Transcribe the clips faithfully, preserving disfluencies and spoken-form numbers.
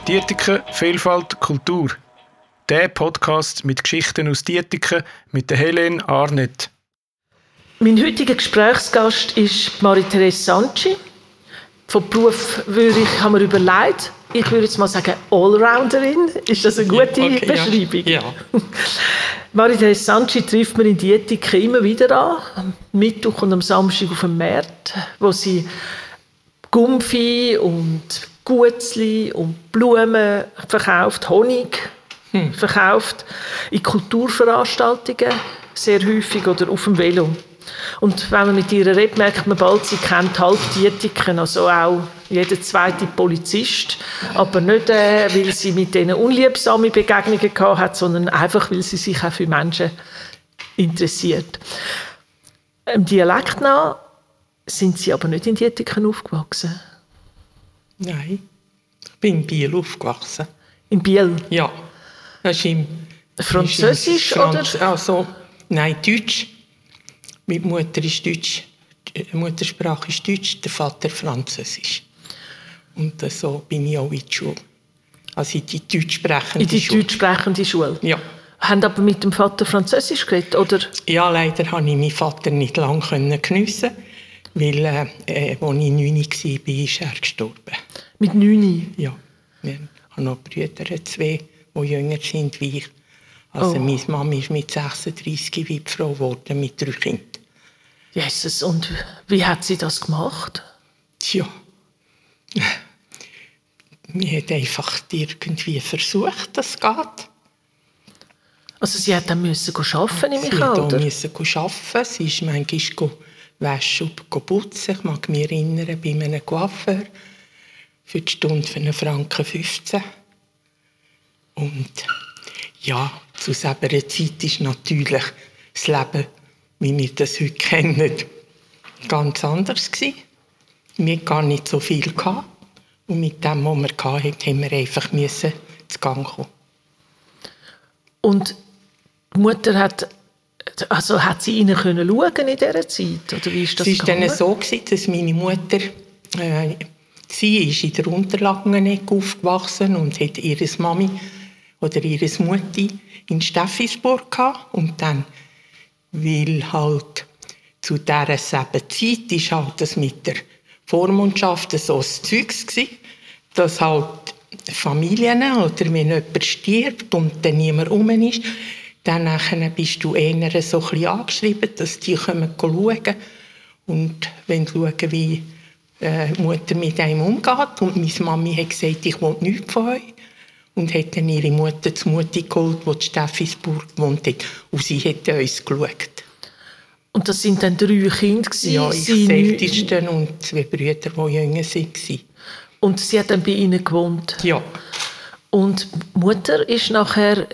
Dietike, Vielfalt, Kultur. Der Podcast mit Geschichten aus Dietike mit der Helene Arnett. Mein heutiger Gesprächsgast ist Marie-Therese Santschi. Vom Beruf würde ich, haben wir überlegt, ich würde jetzt mal sagen Allrounderin. Ist das eine gute okay, Beschreibung? Ja. ja. Marie-Therese Santschi trifft man in Dietike immer wieder an. Am Mittwoch und am Samstag auf dem Markt, wo sie Gumpfi und Gutzli und Blumen verkauft, Honig hm. verkauft, in Kulturveranstaltungen sehr häufig oder auf dem Velo. Und wenn man mit ihr redet, merkt man bald, sie kennt halb Dietiken, also auch jeder zweite Polizist. Aber nicht, äh, weil sie mit denen unliebsame Begegnungen gehabt hat, sondern einfach, weil sie sich auch für Menschen interessiert. Im Dialekt nach sind Sie aber nicht in Dietiken aufgewachsen? Nein, ich bin in Biel aufgewachsen. In Biel? Ja. Das ist im, Französisch, ist im Franz- oder? Also, nein, Deutsch. Meine Mutter ist Deutsch, die Muttersprache ist Deutsch, der Vater Französisch. Und so bin ich auch in die Schule. Also in die deutschsprechende in die Schule. deutschsprechende Schule? Ja. Haben aber mit dem Vater Französisch geredet, oder? Ja, leider konnte ich meinen Vater nicht lange geniessen, weil, äh, als ich neun war, ist er gestorben. Mit neun? Ja. Wir haben noch Brüder, zwei, die jünger sind wie ich. Also oh. meine Mama ist mit sechsunddreissig Witfrau geworden, mit drei Kindern. Jesus, und wie hat sie das gemacht? Tja, wir haben einfach irgendwie versucht, dass es geht. Also sie hat dann müssen arbeiten, nehme ich Sie an, oder? musste arbeiten. Sie ist manchmal waschen und putzen. Ich mag mich erinnern, bei einem Coiffeur für die Stunde für einen Franken fünfzehn. Und ja, zu selber Zeit ist natürlich das Leben, wie wir das heute kennen, ganz anders gewesen. Wir hatten gar nicht so viel. Und mit dem, was wir hatten, mussten wir einfach zu Gang kommen. Und die Mutter hat, also hat sie ihnen können schauen in dieser Zeit? Oder wie ist das es war gegangen? dann so, dass meine Mutter, äh, sie ist in der Unterlagenecke aufgewachsen und hat ihre Mami oder ihre Mutti in Steffisburg gehabt. Und dann, weil halt zu dieser selben Zeit ist halt das mit der Vormundschaft so ein Zeugs gewesen, dass halt Familien oder wenn jemand stirbt und dann niemand rum ist, dann nachher bist du eher so ein bisschen angeschrieben, dass die kommen schauen und wenn schauen, wie äh, die Mutter mit einem umgeht. Und meine Mami hat gesagt, ich will nichts von euch. Und hat dann ihre Mutter zu Mutti geholt, die in Steffisburg gewohnt hat. Und sie hat uns geschaut. Und das waren dann drei Kinder? Ja, ich sie Älteste und zwei Brüder, die jünger waren. Und sie hat dann bei ihnen gewohnt? Ja. Und die Mutter ist nachher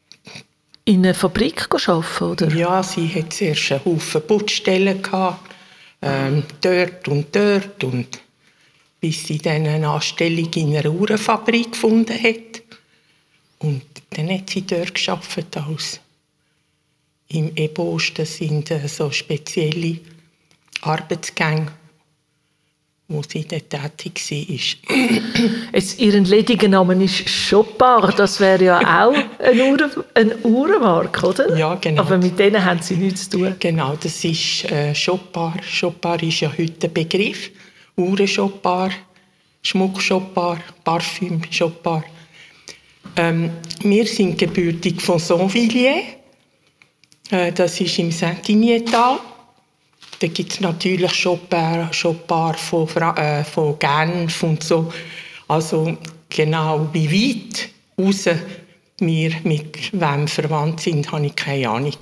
in einer Fabrik arbeiten, oder? Ja, sie hatte zuerst einen Haufen Putzstellen gehabt, ähm, dort und dort. Und bis sie dann eine Anstellung in einer Uhrenfabrik gefunden hat. Und dann hat sie dort gearbeitet als im Ebost. Das sind so spezielle Arbeitsgänge, wo sie dort tätig war. Jetzt, ihren ledigen Namen ist Chopard. Das wäre ja auch eine, Uhren, eine Uhrenmarke, oder? Ja, genau. Aber mit denen haben sie nichts zu tun. Genau, das ist äh, Chopard. Chopard ist ja heute ein Begriff. Uhren-Chopard, Schmuck-Chopard, Parfüm-Chopard. Ähm, wir sind gebürtig von Saint-Villiers. Äh, das ist im Saint-Igné-Tal. Da gibt es natürlich Chopard, Chopard von, äh, von Genf und so. Also genau wie weit raus wir mit wem verwandt sind, habe ich keine Ahnung.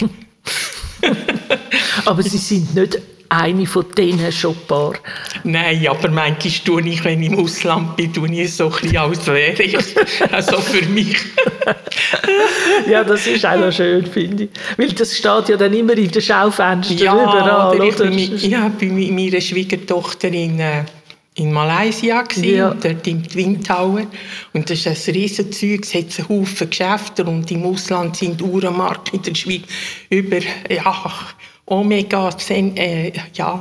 Aber Sie sind nicht eine von diesen Chopard. Nein, aber manchmal tue ich, wenn ich im Ausland bin, tue ich so ein bisschen, als wäre ich. Also für mich. Ja, das ist auch noch schön, finde ich. Weil das steht ja dann immer in den Schaufenstern ja, überall. Oder ich oder? war ja, bei meiner Schwiegertochter in, äh, in Malaysia, ja. dort im Twin Tower. Und das ist ein Riesenzeug, es hat einen Haufen Geschäfte und im Ausland sind Uhrenmarken in der Schweiz über... Ja, Omega, Zen, äh, ja,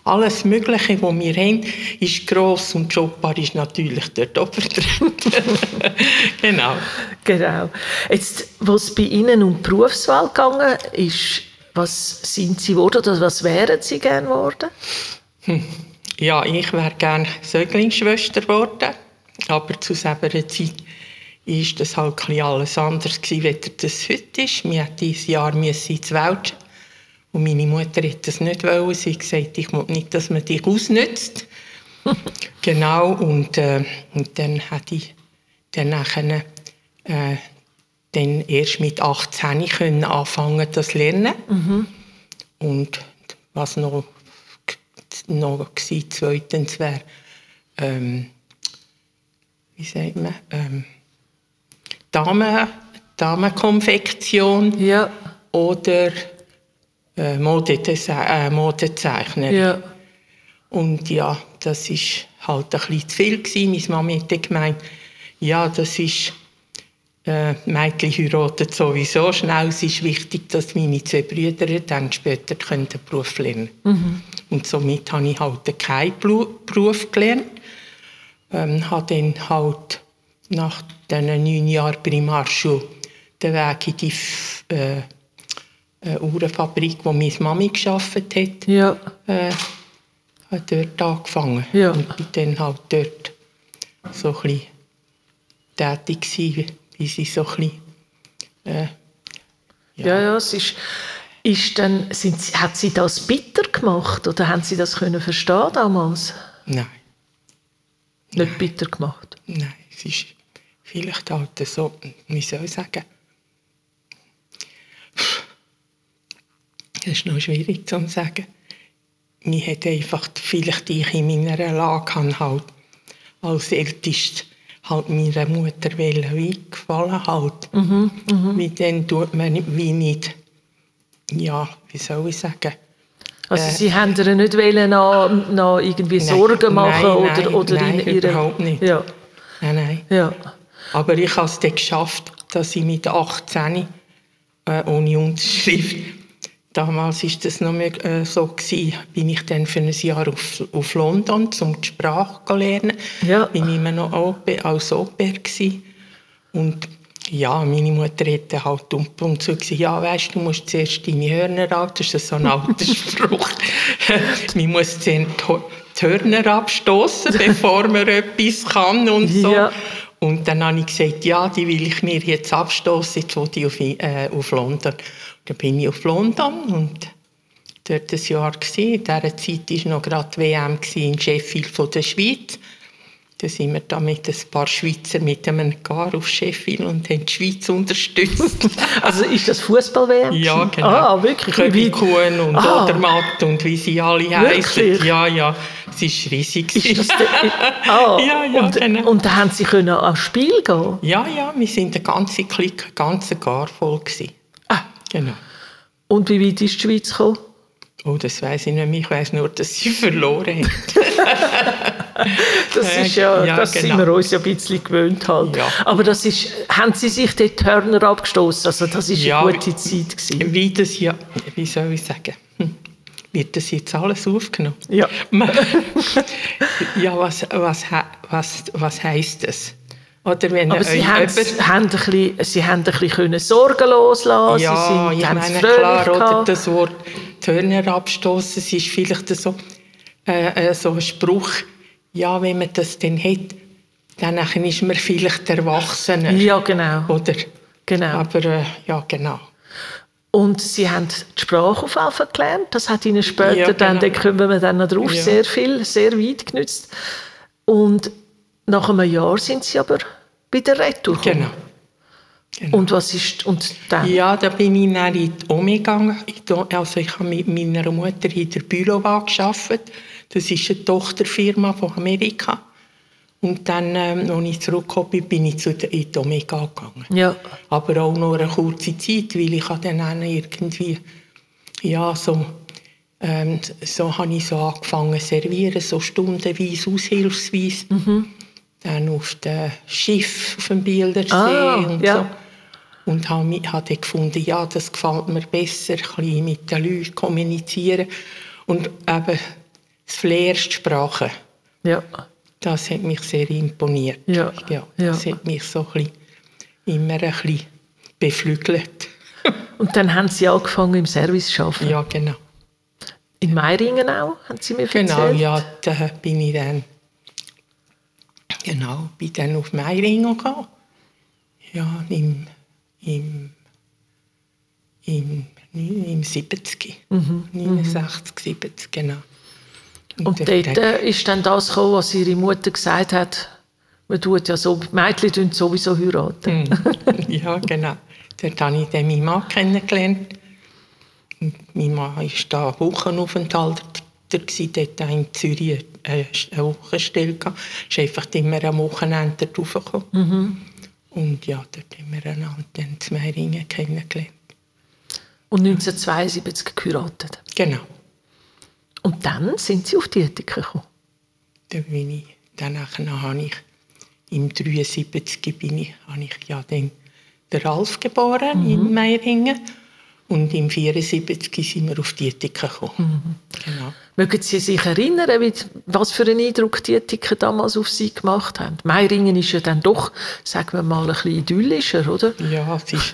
alles Mögliche, was wir haben, ist gross und Jobbar ist natürlich dort oben drin. Genau. Genau. Jetzt, was bei Ihnen um die Berufswahl gegangen ist, was sind Sie geworden oder was wären Sie gerne geworden? Hm. Ja, ich wäre gerne Säuglingsschwester geworden, aber zu selber Zeit war das halt alles anders gewesen, als das heute ist. Wir mussten dieses Jahr ins Wäldchen. Und meine Mutter wollte das nicht wollen. Sie hat gesagt, ich will nicht, dass man dich ausnützt. Genau, und, äh, und dann hatte ich dann, nachher, äh, dann erst mit achtzehn können anfangen das lernen. Mhm. Und was noch, noch war, zweitens wäre, ähm, wie sagt man, ähm, Damen, Damenkonfektion ja. oder äh, Modezeichner. Äh, Modezeichner. Ja. Und ja, das war halt ein bisschen zu viel gewesen. Meine Mami hat gemeint, ja, das ist, äh, Mädchen heiraten sowieso schnell. Es ist wichtig, dass meine zwei Brüder dann später den Beruf lernen können. Mhm. Und somit habe ich halt keinen Beruf gelernt. Ähm, habe dann halt nach diesen neun Jahren Primarschule den Weg in die äh, äh, Uhrenfabrik, wo meine Mami gearbeitet hat, ja. äh, dort angefangen. Ja. Und bin dann halt dort so ein bisschen tätig gewesen, wie sie so ein bisschen, äh, ja. ja, ja, es ist, ist dann, sind sie, hat sie das bitter gemacht oder haben Sie das können verstehen damals? Nein. Nicht Nein. bitter gemacht? Nein, es ist vielleicht halt so, wie soll ich sagen, das ist noch schwierig zu sagen. Mir hat einfach, vielleicht ich in meiner Lage halt als Älteste halt meiner Mutter wie gefallen halt. Mhm, mhm. Wie dann tut man wie nicht, ja, wie soll ich sagen. Also äh, Sie haben ihr nicht wollen noch, noch irgendwie nein, Sorgen machen nein, oder, nein, oder nein, in ihrer... überhaupt nicht. Ja. Nein, nein. Ja. Aber ich habe es dann geschafft, dass ich mit achtzehn äh, ohne Unterschrift, damals war das noch mehr, äh, so gewesen, bin ich dann für ein Jahr auf, auf London, um die Sprache zu lernen. Ja. Bin immer noch als Au-pair gewesen. Und ja, meine Mutter hat halt und, und so gesagt, ja, weißt, du musst zuerst deine Hörner ab, das ist so ein alter Spruch. Man muss zuerst die Hörner abstoßen, bevor man etwas kann und so. Ja. Und dann habe ich gesagt, ja, die will ich mir jetzt abstoßen, jetzt will ich auf, äh, auf London. Dann bin ich auf London und dort ein Jahr gewesen. In dieser Zeit war noch gerade die W M in Sheffield von der Schweiz. Da sind wir da mit ein paar Schweizer mit einem Gar auf Sheffield und haben die Schweiz unterstützt. Also ist das Fußball-W M? Ja, genau. Ah, wirklich? Köbikuhn und ah. Odermatt und wie sie alle heißen. Ja, ja. Es war riesig. Ist das der, ah, ja, ja, und, genau. Und da haben Sie können aufs Spiel gehen? Ja, ja. Wir waren eine ganze Clique, ein ganzer Gar voll gewesen. Ah. Genau. Und wie weit ist die Schweiz gekommen? Oh, das weiss ich nicht mehr. Ich weiss nur, dass sie verloren haben. das ist ja, ja das genau. sind wir uns ja ein bisschen gewöhnt halt. Ja. Aber das ist, haben Sie sich dort die Hörner abgestoßen? Also das war ja, eine gute Zeit gewesen. Wie das ja, wie soll ich sagen? Hm. Wird das jetzt alles aufgenommen? Ja. ja, was, was, was, was heisst das? Oder wenn Aber Sie, haben, jemand... haben ein bisschen, Sie haben ein bisschen können Sorgen loslassen. Ja, Sie sind ich ganz meine, fröhlich klar, oder gehabt. das Wort Hörner abstoßen, es ist vielleicht so, äh, so ein Spruch, ja, wenn man das dann hat, dann ist man vielleicht Erwachsener. Ja, genau. Oder? Genau. Aber, äh, ja, genau. Und Sie haben die Sprache auf Alpha gelernt. Das hat Ihnen später, ja, genau. dann, da kommen wir dann noch drauf, ja. sehr viel, sehr weit genützt. Und nach einem Jahr sind Sie aber bei der Retour gekommen. Genau. Genau. Und was ist und dann? Ja, da bin ich dann in die Omi gegangen. Also ich habe mit meiner Mutter in der Bülova gearbeitet. Das ist eine Tochterfirma von Amerika. Und dann, ähm, als ich zurückgekommen bin, bin ich zu der, in die Omega gegangen. Ja. Aber auch nur eine kurze Zeit, weil ich dann irgendwie, ja, so, ähm, so habe ich so angefangen zu servieren, so stundenweise, aushilfsweise. Mhm. Dann auf dem Schiff, auf dem Bildersee ah, und ja. so. Und habe hab gefunden, ja, das gefällt mir besser, ein bisschen mit den Leuten kommunizieren. Und eben das Flair, die Sprache. Ja. Das hat mich sehr imponiert. Ja. Ja, das Ja. hat mich so ein bisschen, immer ein bisschen beflügelt. Und dann haben Sie angefangen im Service zu arbeiten. Ja, genau. In Meiringen auch, haben Sie mir erzählt? Genau, ja, da bin ich dann, genau, bin dann auf Meiringen gegangen. Ja, im, im, im, im siebzig. Mhm. neunundsechzig, siebzig, genau. Und dort dort äh, ist dann das gekommen, was Ihre Mutter gesagt hat, man tut ja so, Mädchen tun sowieso heiraten. Mm, ja, genau. Dort habe ich dann meinen Mann kennengelernt. Und mein Mann war da Wochenaufenthalt, der war dort in Zürich eine Wochenstelle. Er ist einfach immer am Wochenende dort raufgekommen. Mhm. Und ja, dort haben wir einander dann zu Meiringen kennengelernt. Und neunzehnhundertzweiundsiebzig geheiratet. Genau. Und dann sind Sie auf die Ethik gekommen. Dann bin ich, danach habe ich im dreiundsiebzig bin ich, habe ich ja dann den Ralf geboren mhm. in Meiringen. Und im vierundsiebzig sind wir auf die Ethik gekommen. Mhm. Genau. Mögen Sie sich erinnern, wie, was für einen Eindruck die Ethiker damals auf Sie gemacht haben? Meiringen ist ja dann doch, sagen wir mal, ein bisschen idyllischer, oder? Ja, es ist,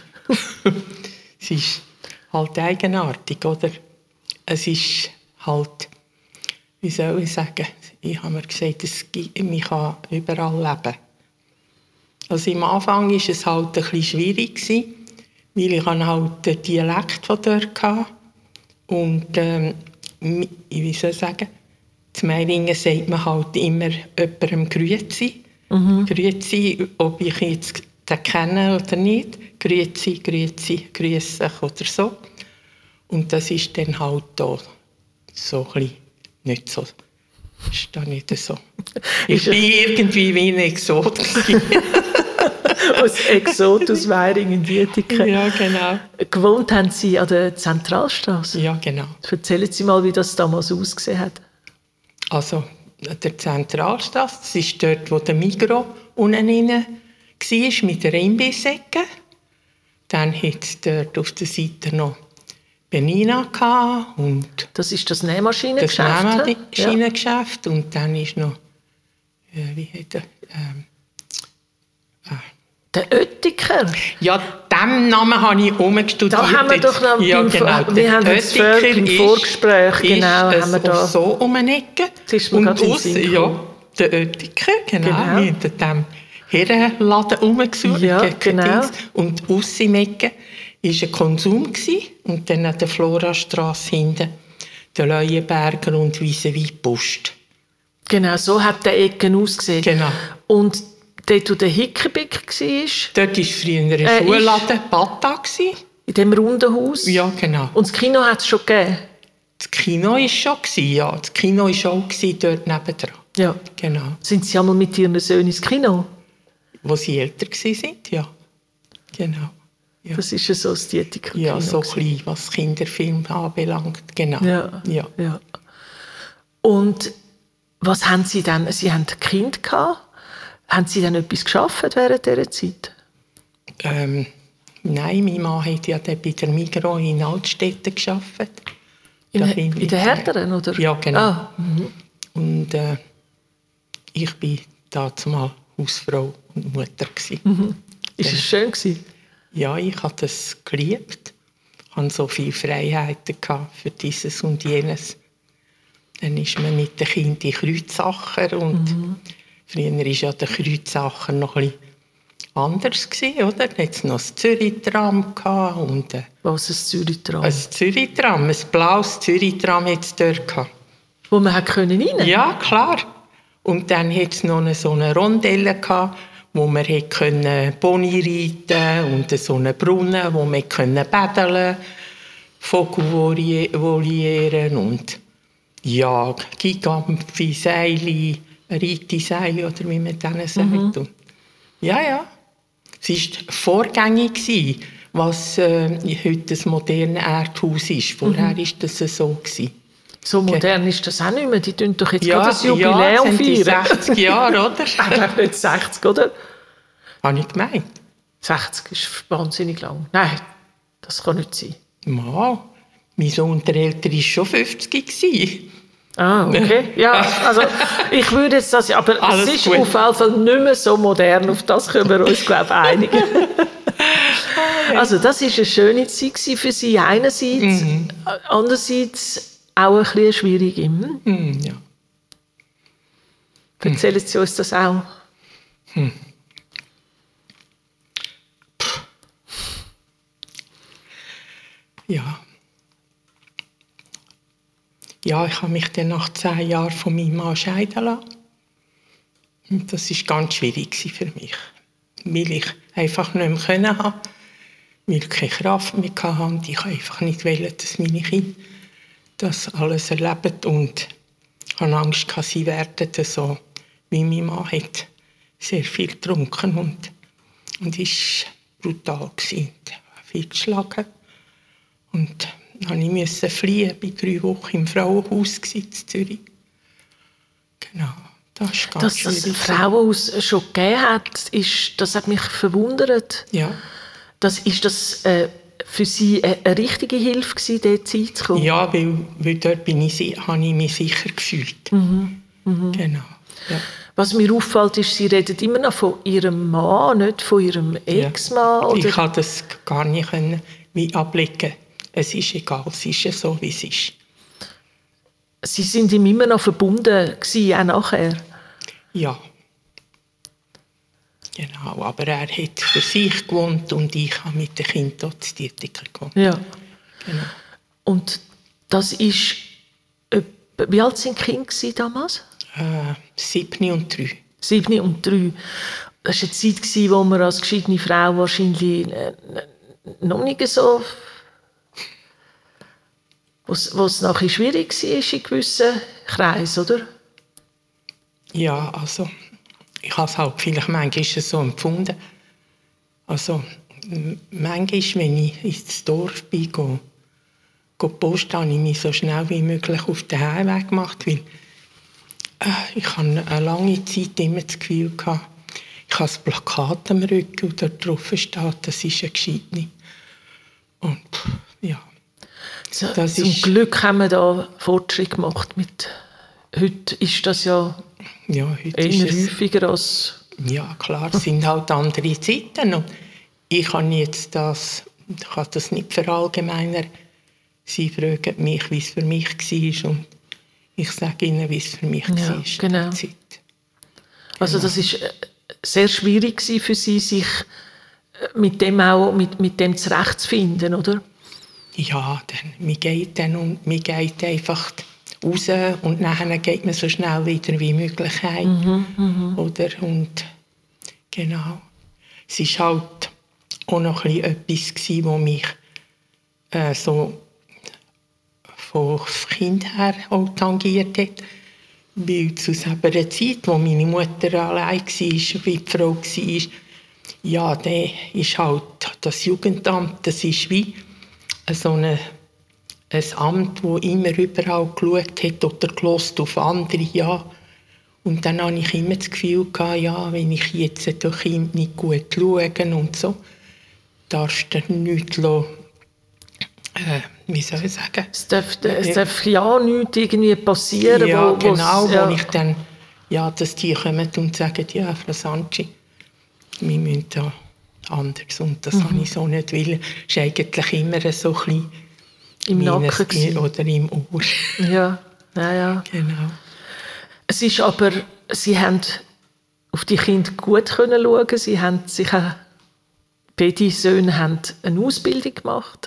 es ist halt eigenartig, oder? Es ist halt, wie soll ich sagen, ich habe mir gesagt, es gibt, man kann überall leben. Also am Anfang war es halt ein bisschen schwierig, weil ich halt den Dialekt von dort hatte. Und ähm, wie soll ich sagen, zu Meiringen sagt man halt immer jemandem Grüezi. Mhm. Grüezi, ob ich jetzt den kenne oder nicht. Grüezi, Grüezi, Grüße oder so. Und das ist dann halt da so ein bisschen nicht so. Ist da nicht so. Ich bin irgendwie wie ein Exot. Aus Exot aus Meiringen, Dietiken. Ja, genau. Gewohnt haben Sie an der Zentralstraße? Ja, genau. Erzählen Sie mal, wie das damals ausgesehen hat. Also, der Zentralstraße, das ist dort, wo der Migros unten rein war, mit der Imbissecke. Dann hat es dort auf der Seite noch Benina gehabt und das ist das Nähmaschinengeschäft. Das Nähmaschinengeschäft. Ja. Und dann ist noch, äh, wie heißt der? Ähm, äh, Der Oettiker? Ja, diesen Namen habe ich umgestudiert. Da haben wir doch noch ja, beim, genau. wir haben es im Vorgespräch, ist, genau, ist haben wir da. so um eine Ecke. Und aus, ja, der Oettiker, genau, genau. Hinter dem Herrenladen rumgesucht. Ja, genau. Und aus im Ecke war ein Konsum. Und dann an der Florastrasse hinten der Leuenberger und vis-à-vis die Post. Genau, so hat der Ecken ausgesehen. Genau. Und dort, wo der Hickebick war? Dort war früher ein äh, Schuhladen, Bata. In dem runden Haus? Ja, genau. Und das Kino hat es schon gegeben? Das Kino war schon, ja. Das Kino war auch dort nebendran. Ja. Genau. Sind Sie einmal mit Ihren Söhnen ins Kino? Wo sie älter waren, ja. Genau. Ja. Das ist ja so das Dietiker-Kino. Ja, so klein, was Kinderfilme anbelangt. Genau. Ja. Ja. Ja. Und was haben Sie dann? Sie hatten ein Kind gehabt. Haben Sie dann etwas geschafft während dieser Zeit? Ähm, nein, mein Mann hat ja dann bei der Migros in Altstädten gearbeitet. In, in den Härteren, oder? Ja, genau. Ah, mhm. Und äh, ich war da zumal Hausfrau und Mutter. Mhm. Ist es schön gewesen? Ja, ich habe das geliebt. Ich hatte so viele Freiheiten für dieses und jenes. Dann ist man mit den Kindern in Kreuzsacher und mhm. früher war ja der Kreuzsacher noch ein bisschen anders gewesen, oder? Da hatte es noch das Zürich-Tram und äh, was ein Zürich-Tram? Ein Zürich-Tram, ein blaues Zürich-Tram hat es dort gehabt. Wo man rein konnte? Ja, klar. Und dann hatte es noch eine, so eine Rondelle gehabt, wo man Pony reiten und so einen Brunnen, wo man baden, Vogelvolieren und ja, Gigampfi-Seile, Reiteseile oder wie man denen sagt. Mhm. Ja, ja. Es war vorgängig, was äh, heute das moderne Erdhaus ist. Vorher war mhm. das so. Gewesen. So modern ist das auch nicht mehr. Die tun doch jetzt ja, gerade das Jubiläum ja, feiern. Die sechzig Jahre, oder? Ich glaube nicht sechzig, oder? Habe ich gemeint. sechzig ist wahnsinnig lang. Nein, das kann nicht sein. Ja, mein Sohn, der Ältere, war schon fünfzig. Ah, okay. Ja, also ich würde jetzt das, aber Alles es ist gut. auf jeden Fall nicht mehr so modern, auf das können wir uns, glaube ich, einigen. Also das war eine schöne Zeit für Sie einerseits, Mhm. andererseits auch ein bisschen eine schwierige. Hm? Hm, ja. Erzählen Sie uns das auch. Ja. Ja, ich habe mich dann nach zehn Jahren von meinem Mann scheiden lassen. Und das war ganz schwierig für mich. Weil ich einfach nicht mehr können habe, weil ich keine Kraft mehr hatte. Und ich einfach nicht wollte, dass meine Kinder das alles erleben. Und ich hatte Angst, dass sie werden so, wie mein Mann hat, sehr viel getrunken und, und ist brutal gewesen. Er hat viel geschlagen. Und dann musste ich fliehen, ich war drei Wochen im Frauenhaus in Zürich. Genau, das ist ganz Dass das ein schwierig. Frauenhaus schon gegeben hat, ist, das hat mich verwundert. Ja. Das, ist das äh, für Sie eine, eine richtige Hilfe gewesen, dort hinzukommen? Ja, weil, weil dort bin ich, si- habe ich mich sicher gefühlt. Mhm. Mhm. Genau. Ja. Was mir auffällt, ist, Sie reden immer noch von Ihrem Mann, nicht von Ihrem Ex-Mann. Oder? Ich konnte das gar nicht können, wie ablegen. Es ist egal, es ist ja so, wie es ist. Sie sind ihm immer noch verbunden gewesen, auch nachher. Ja. Genau, aber er hat für sich gewohnt und ich habe mit den Kindern dort zu Dietiker gewohnt. Ja. Genau. Und das ist, etwa- wie alt sind die Kinder gewesen damals? Äh, sieben und drei. Sieben und drei. Das war eine Zeit, gewesen, wo man als gescheitene Frau wahrscheinlich äh, noch nicht so... wo es nachher schwierig war in gewissen Kreisen, oder? Ja, also ich habe es halt vielleicht manchmal so empfunden. Also m- manchmal, wenn ich ins Dorf bin, go, go posten, habe ich mich so schnell wie möglich auf den Heimweg gemacht, weil äh, ich habe eine lange Zeit immer das Gefühl gehabt, ich habe ein Plakat am Rücken und dort drauf steht, das ist eine Gescheitene. Und pff, ja. So, Das zum ist- Glück haben wir da Fortschritt gemacht. Mit, heute ist das ja Ja, heute eher ist es, häufiger als... ja klar, es sind halt andere Zeiten. Und ich kann jetzt das, ich kann das nicht verallgemeinern. Sie fragen mich, wie es für mich war und ich sage ihnen, wie es für mich Ja, war. genau. Die Zeit. Also das ist äh, sehr schwierig gewesen für Sie, sich äh, mit dem auch mit, mit dem zurechtzufinden, oder? Ja, dann, man geht dann und man geht einfach raus und nachher geht man so schnell wieder wie möglich heim. Mhm, Oder? Und genau. Es war halt auch noch ein bisschen etwas, gewesen, was mich äh, so von Kind her auch tangiert hat. Weil zu selber Zeit, wo meine Mutter allein war, wie die Frau war, ja, dann ist halt das Jugendamt, das ist wie so eine, ein Amt, das immer überall geschaut hat oder gelost auf andere, ja. Und dann hatte ich immer das Gefühl, gehabt, ja, wenn ich jetzt den Kind nicht gut schaue und so, darfst du nichts lassen, äh, wie soll ich sagen? Es darf, es darf ja nichts irgendwie passieren, Ja, wo, genau, ja. wo ich dann, ja, dass die kommen und sagen, ja, Frau Sanci, wir müssen da anders. Und das Mhm. habe ich so nicht wollen. Es war eigentlich immer so ein bisschen Im wie ein- Nacken gewesen. oder im Ohr. Ja, ja, ja. Genau. Es ist aber, Sie haben auf die Kinder gut können schauen. Sie haben sich auch, beide Söhne haben eine Ausbildung gemacht.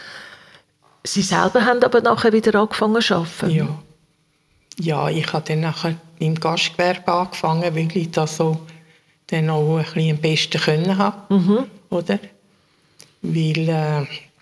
Sie selber haben aber nachher wieder angefangen zu arbeiten. Ja. Ja, ich habe dann nachher im Gastgewerbe angefangen, weil ich das so dann auch ein bisschen am besten können habe. Mhm. Oder? Weil, äh,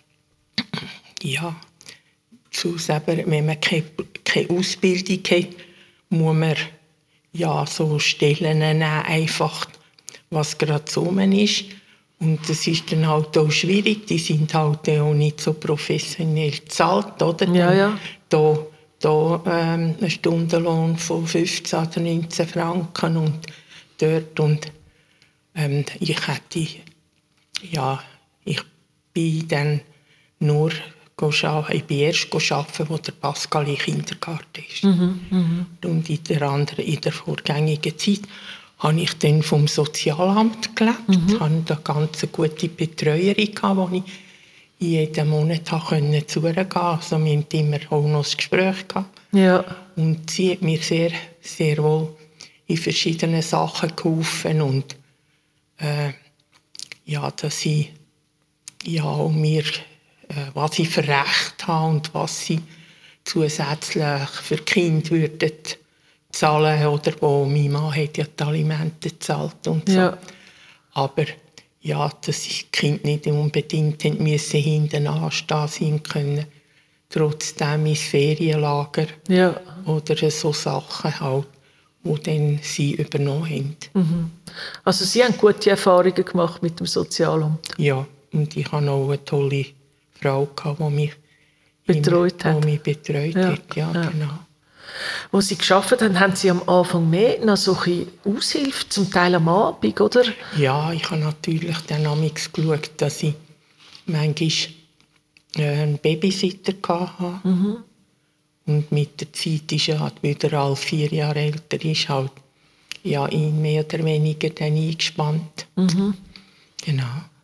ja, zu selber, wenn man keine, keine Ausbildung hat, muss man ja so Stellen nehmen, einfach, was gerade so ist. Und das ist dann halt auch schwierig, die sind halt auch nicht so professionell bezahlt, oder? Ja, ja. Da, da ähm, ein Stundenlohn von fünfzehn oder neunzehn Franken und dort und ähm, ich hätte, ja, ich bin dann nur Ich bin erst arbeiten, wo der Pascal im Kindergarten ist. Mhm, mhm. Und in der, anderen, in der vorgängigen Zeit habe ich dann vom Sozialamt gelebt. Mhm. Ich hatte eine ganz gute Betreuerin, die ich jeden Monat zugehen konnte. Also wir hatten immer auch noch ein Gespräch gehabt. Ja. Und sie hat mir sehr, sehr wohl in verschiedenen Sachen geholfen. Und äh, ja, dass ich ja, auch mir was ich für Recht habe und was sie zusätzlich für die Kinder würden zahlen oder wo mein Mann hat ja die Alimente gezahlt und so. Ja. Aber ja, dass die Kinder nicht unbedingt müssen hinten anstehen sein können, trotzdem ins Ferienlager Ja. oder so Sachen halt, die dann sie übernommen haben. Mhm. Also Sie haben gute Erfahrungen gemacht mit dem Sozialamt? Ja, und ich hatte auch eine tolle Frau, die mich betreut immer, hat. Die mich betreut Ja. hat. Ja, Ja. genau. Wo Sie gearbeitet haben, haben Sie am Anfang mehr noch so ein bisschen Aushilfe, zum Teil am Abend, oder? Ja, ich habe natürlich dann amigs geschaut, dass ich manchmal einen Babysitter hatte. Mhm. Und mit der Zeit ist er halt wieder alle vier Jahre älter, ist halt ja, ihn mehr oder weniger dann eingespannt. Mhm. Genau.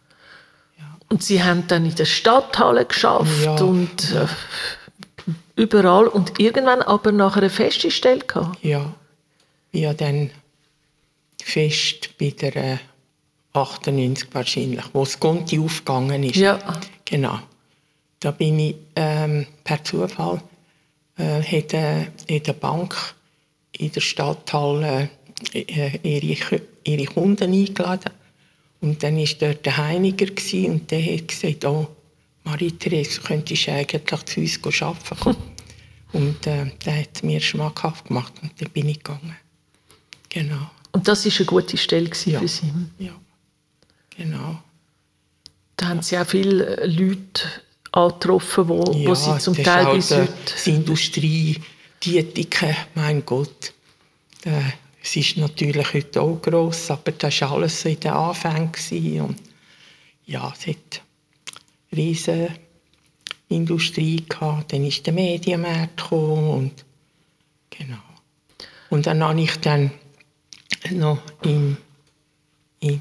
Und Sie haben dann in der Stadthalle geschafft Ja. und äh, überall und irgendwann aber nach einer festen Stelle gehabt. Ja, ich habe dann fest bei der äh, achtundneunzig wahrscheinlich, wo das Konti aufgegangen ist. Ja. Genau. Da bin ich ähm, per Zufall äh, hat, äh, in der Bank in der Stadthalle äh, ihre, ihre Kunden eingeladen. Und dann war dort der Heiniger und der hat gesagt, oh, Marie-Therese, könntest du eigentlich zu uns arbeiten kommen? Und äh, der hat es mir schmackhaft gemacht und dann bin ich gegangen. Genau. Und das war eine gute Stelle Ja. für Sie. Ja, genau. Da haben Sie auch viele Leute angetroffen, wo, Ja, wo Sie zum das Teil ist bis auch heute... das Industrie-Dietiken, mein Gott. Äh, es ist natürlich heute auch gross, aber das war alles so in den Anfängen. Und ja, es hat eine riesige Industrie gehabt. Dann ist der Medienmarkt gekommen und genau. Und dann habe ich dann noch im, im,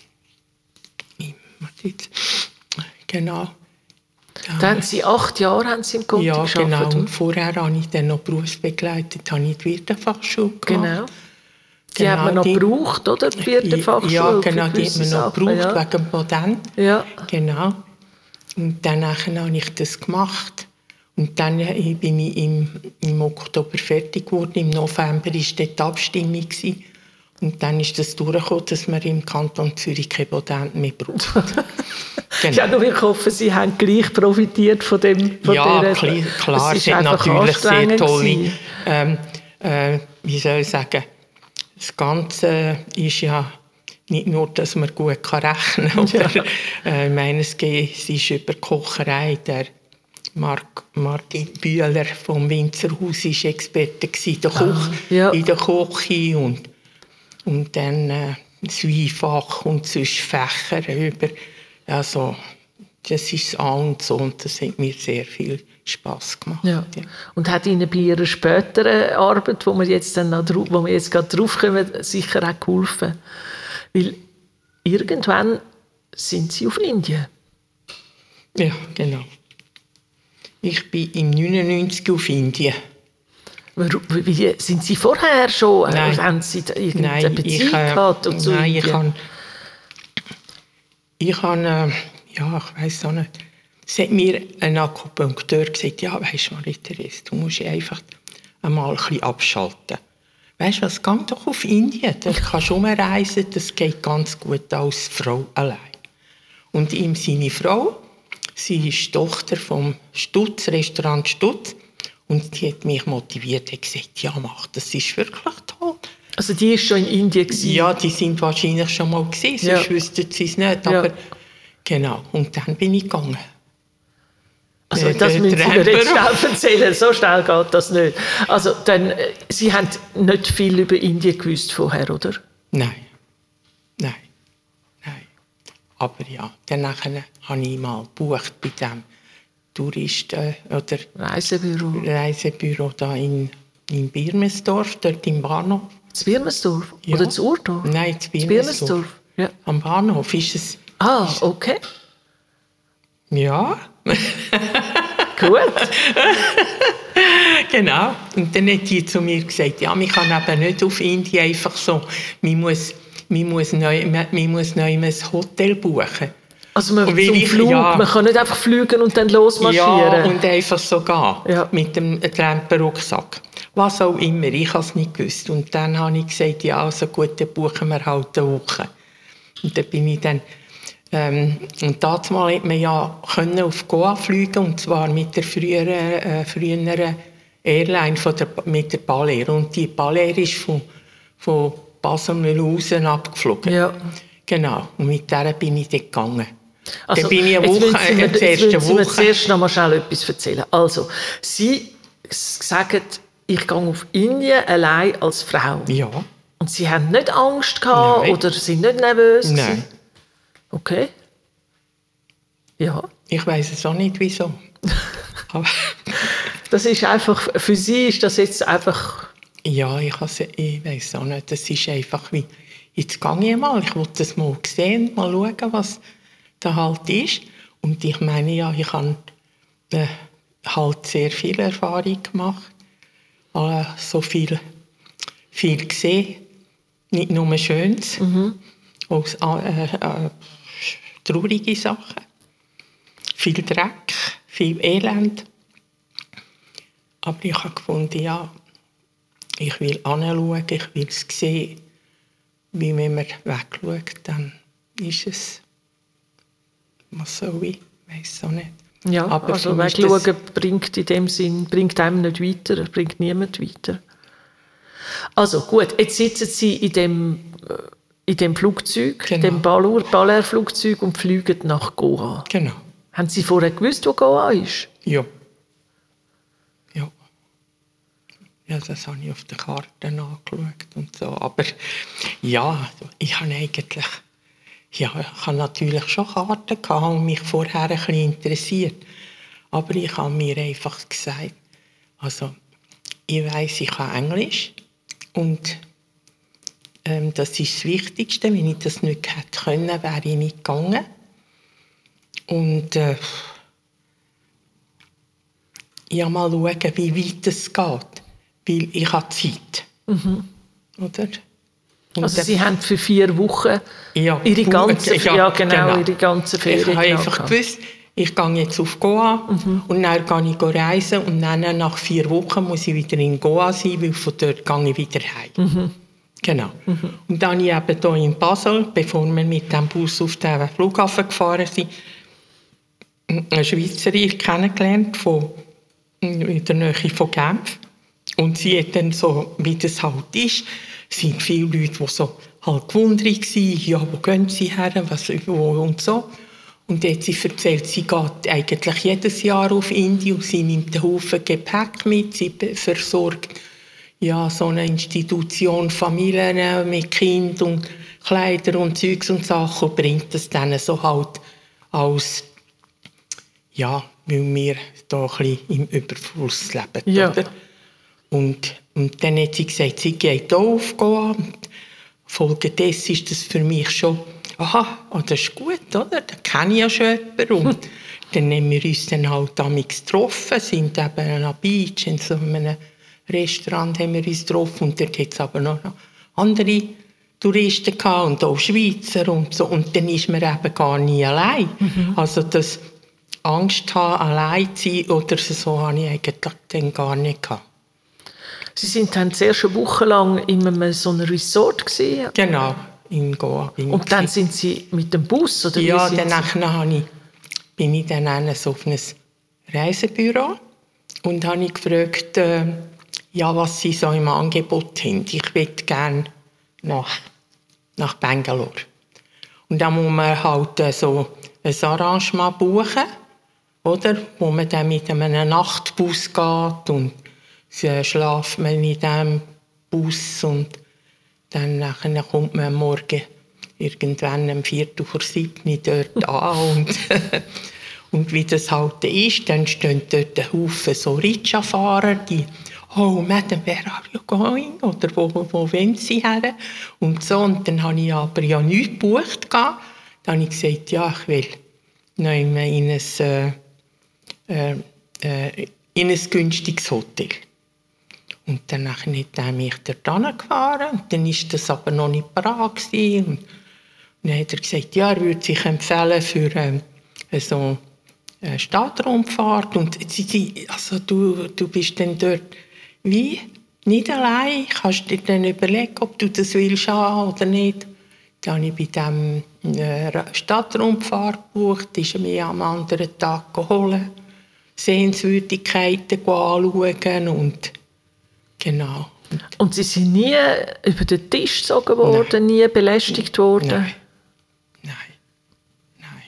im was jetzt, genau. Da haben Sie acht Jahre haben Sie im Konti Ja, gearbeitet. genau. oder? Und vorher habe ich dann noch berufsbegleitet, habe ich die Wirtefachschule gemacht. Genau. Die Genau, hat man noch die- gebraucht, oder? Die Wirtefachschule Ja, für genau, die hat gewisse man noch Sachen, gebraucht, ja. wegen dem Patent. Ja. Genau. Und dann habe ich das gemacht. Und dann äh, bin ich im, im Oktober fertig geworden. Im November war dort die Abstimmung gewesen. Und dann ist das durchgekommen, dass man im Kanton Zürich kein Patent mehr braucht. Genau. Ja, nur ich hoffe, Sie haben gleich profitiert von dem. Von Ja, dieser, klar, klar, es es hat einfach natürlich sehr anstrengend tolle, gewesen. ähm, äh, wie soll ich sagen, das Ganze ist ja nicht nur, dass man gut rechnen kann. Oder, Ja. äh, ich meine, es geht- es ist über die Kocherei. Der Mark, Martin Bühler vom Winzerhaus war Experte in der, Koch, ja. in der Küche und, und dann äh, das Weinfach und sonst Fächer über. Also, das ist das A und so und das hat mir sehr viel Spass gemacht. Ja. Ja. Und hat Ihnen bei Ihrer späteren Arbeit, wo wir jetzt, dann noch drauf, wo wir jetzt gerade draufkommen, sicher auch geholfen? Weil irgendwann sind Sie auf Indien. Ja, genau. Ich bin im neunundneunzig auf Indien. Warum- Wie, sind Sie vorher schon? Nein. Äh, haben Sie da irgendeine Nein, Beziehung ich, äh, gehabt zu nein, Indien? ich habe, ich habe, äh, ja, ich weiss auch nicht. Es hat mir ein Akupunkteur gesagt, ja, weisst du, Marie-Therese, du musst einfach einmal ein bisschen abschalten. Weisst du was, geh doch auf Indien, da kannst du umreisen, das geht ganz gut als Frau allein. Und ihm seine Frau, sie ist Tochter vom Stutz, Restaurant Stutz, und die hat mich motiviert, hat gesagt, ja, mach, das ist wirklich toll. Also die war schon in Indien gewesen. Ja, die sind wahrscheinlich schon mal gesehen, sonst Ja. wüssten sie es nicht. Ja. Aber genau, und dann bin ich gegangen. Also Der- das der müssen Sie mir jetzt Tremper. schnell erzählen, so schnell geht das nicht. Also dann, äh, Sie haben nicht viel über Indien gewusst vorher, oder? Nein, nein, nein. Aber ja, dann nachher habe ich mal gebucht bei dem Touristen oder Reisebüro. Reisebüro da in, in Birmensdorf, dort im Bahnhof. Das Birmensdorf? Ja. Oder das Urdorf? Nein, das Das Birmensdorf. Birmensdorf, ja. Am Bahnhof ist es. Ah, okay. Ja. Gut. Genau. Und dann hat die zu mir gesagt, ja, man kann eben nicht auf Indien einfach so, man muss, man muss, neu, man, man muss neu ein Hotel buchen. Also man, Und weil zum ich- Flug, ja. man kann nicht einfach fliegen und dann losmarschieren. Ja, und einfach so gehen, Ja. mit dem Trampenrucksack. Was auch immer, ich habe es nicht gewusst. Und dann habe ich gesagt, ja, also gut, dann buchen wir halt eine Woche. Und dann bin ich dann, ähm, und damals konnte man ja können auf Goa fliegen, und zwar mit der früheren, äh, früheren Airline, von der, mit der Balair. Und die Balair ist von, von Basel-Mühlhausen abgeflogen. Ja. Genau, und mit der bin ich dort gegangen. Also, dann bin ich eine jetzt Woche, müssen Sie mir- äh, die jetzt erste müssen Sie mir Woche. zuerst noch mal schnell etwas erzählen. Also, Sie sagen, ich gehe auf Indien allein als Frau. Ja, Und Sie haben nicht Angst gehabt Nein. oder sind nicht nervös nein. gewesen? Okay. Ja. Ich weiss es auch nicht, wieso. Aber, Das ist einfach, für Sie ist das jetzt einfach, ja, ich, has- ich weiss auch nicht. Das ist einfach wie, jetzt gehe ich mal, ich will das mal sehen, mal schauen, was da halt ist. Und ich meine, ja, ich habe äh, halt sehr viel Erfahrung gemacht. Äh, so viel, viel gesehen. Nicht nur Schönes, auch äh, äh, traurige Sachen. Viel Dreck, viel Elend. Aber ich habe gefunden, ja, ich will hinschauen, ich will es sehen. Wie wenn man wegschaut, dann ist es, was soll ich, weiss auch nicht. ja, Aber also für mich ist wegschauen bringt in dem Sinn, bringt einem nicht weiter, bringt niemand weiter. Also gut, jetzt sitzen Sie in dem, äh, in dem Flugzeug, Genau. dem Balair-Flugzeug und fliegen nach Goa. Genau, Haben Sie vorher gewusst, wo Goa ist? ja. Ja. Ja, das habe ich auf den Karten angeschaut und so. Aber ja, ich habe eigentlich, ja, ich habe natürlich schon Karten gehabt und mich vorher ein bisschen interessiert. Aber ich habe mir einfach gesagt, also ich weiss, ich kann Englisch und ähm, das ist das Wichtigste. Wenn ich das nicht hätte können, wäre ich nicht gegangen. Und äh, ja, mal schauen, wie weit es geht. Weil ich habe Zeit. Oder? Und Also dann- Sie haben für vier Wochen ja, Ihre gut, ganze, ja, ja, genau, genau. Ihre ganze Ferien. Ich habe genommen. einfach gewusst, ich gehe jetzt auf Goa und dann gehe ich reisen und dann nach vier Wochen muss ich wieder in Goa sein, weil von dort gehe ich wieder heim. Genau. Und dann habe ich eben hier in Basel, bevor wir mit dem Bus auf den Flughafen gefahren sind, eine Schweizerin kennengelernt, von, in der Nähe von Genf. Und sie hat dann so, wie das halt ist, sind viele Leute, die so halt gewundert waren, ja, wo gehen sie her, was, wo und so. Und jetzt sie erzählt, sie geht eigentlich jedes Jahr auf Indien und sie nimmt einen Haufen Gepäck mit, sie be- versorgt ja, so eine Institution, Familien mit Kind und Kleider und Zeugs und Sachen und bringt das dann so halt als, ja, weil wir da ein bisschen im Überfluss leben, Ja. oder? Und, und dann hat sie gesagt, sie geht auch auf Goa. Folgedessen ist das für mich schon, aha, oh, das ist gut, oder? Da kenne ich ja schon jemanden. Und dann haben wir uns dann halt damals getroffen, sind eben an der Beach, in so einem Restaurant haben wir uns getroffen. Und dort hat es aber noch andere Touristen gehabt und auch Schweizer und so. Und dann ist man eben gar nie allein. Also das Angst haben, allein zu sein oder so, habe ich eigentlich dann gar nicht gehabt. Sie sind dann zuerst eine Woche lang in einem so einem Resort gewesen. Genau, in Goa bin Und ich dann gewesen. sind Sie mit dem Bus? Oder Ja, wie sind dann Sie? nachher habe ich, bin ich dann auch so auf ein Reisebüro und habe ich gefragt, äh, ja, was sie so im Angebot haben. Ich möchte gerne nach, nach Bangalore. Und dann muss man halt äh, so ein Arrangement buchen, oder? Wo man dann mit einem Nachtbus geht und dann schlaft man in diesem Bus und dann nachher kommt man morgen irgendwann um Viertel vor sieben dort an. Und, Und wie das halt ist, dann stehen dort ein Haufen so Rikscha-Fahrer, die «Oh, Madame, where are you going?» oder «Wo, wo wollen Sie her?» und so. Und dann habe ich aber ja nichts gebucht. Dann habe ich gesagt, ja, ich will noch in ein, äh, äh, äh, in ein günstiges Hotel. Und dann hat er mich dort gefahren. Und dann war das aber noch nicht bereit. Und dann hat er gesagt, ja, er würde sich empfehlen für ähm, so eine Stadtrundfahrt. Und sie, sie, also du, du bist dann dort wie nicht allein. Kannst dir dann überlegen, ob du das willst haben oder nicht. Dann habe ich bei diesem äh, Stadtrundfahrt gebucht. Ist er mich am anderen Tag geholt. Sehenswürdigkeiten anschauen und genau. Und Sie sind nie über den Tisch gezogen worden, Nein. nie belästigt worden? Nein. Nein. Nein.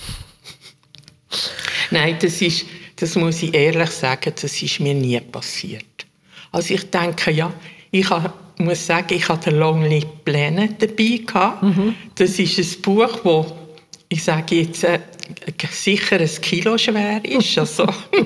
Nein, das ist, das muss ich ehrlich sagen, das ist mir nie passiert. Also ich denke, ja, ich habe, muss sagen, ich hatte den Lonely Planet dabei gehabt. Mhm. Das ist ein Buch, das, ich sage jetzt, äh, sicher ein Kilo schwer ist. Also,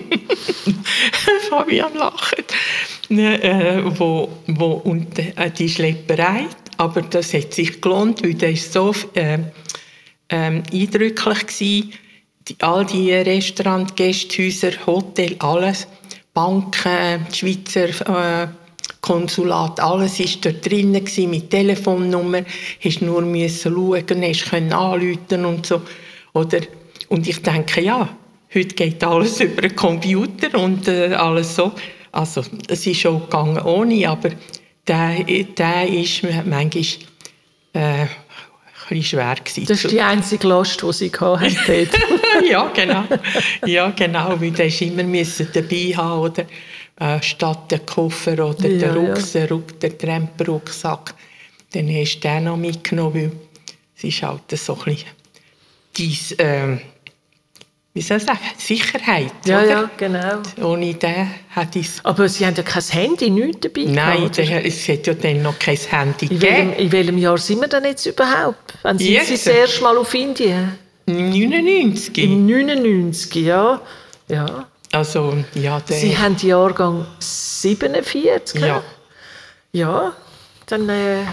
Fabian lacht. Äh, wo, wo, und äh, die Schlepperei, aber das hat sich gelohnt, weil das so äh, äh, eindrücklich war. Die, all die Restaurants, Gästhäuser, Hotels, alles, Banken, Schweizer äh, Konsulat, alles war dort drin mit Telefonnummer. Du musst nur schauen, hast können anrufen und so. Oder, und ich denke, ja, heute geht alles über den Computer und äh, alles so. Also, es ist schon gegangen ohne, aber der, der ist manchmal äh, ein bisschen schwer gewesen. Das ist die einzige Last, die Sie hatten. Ja, genau. Ja, genau, weil der immer dabei haben oder äh, statt den Koffer oder ja, den Rucksack, ja. den Tramperrucksack. Dann hast du den noch mitgenommen, weil es ist halt so ein bisschen dein, äh, wie soll ich sagen, Sicherheit, ja, oder? Ja, genau. Ohne den hätte ich es... Aber Sie haben ja kein Handy, nichts dabei Nein, der, es hat ja dann noch kein Handy in welchem, in welchem Jahr sind wir denn jetzt überhaupt? Wann sind yes. Sie das erste Mal auf Indien? neunundneunzig. Im neunundneunzig, ja. ja. Also, ja, der... Sie haben Jahrgang siebenundvierzig. Ja. Ja, dann... Äh,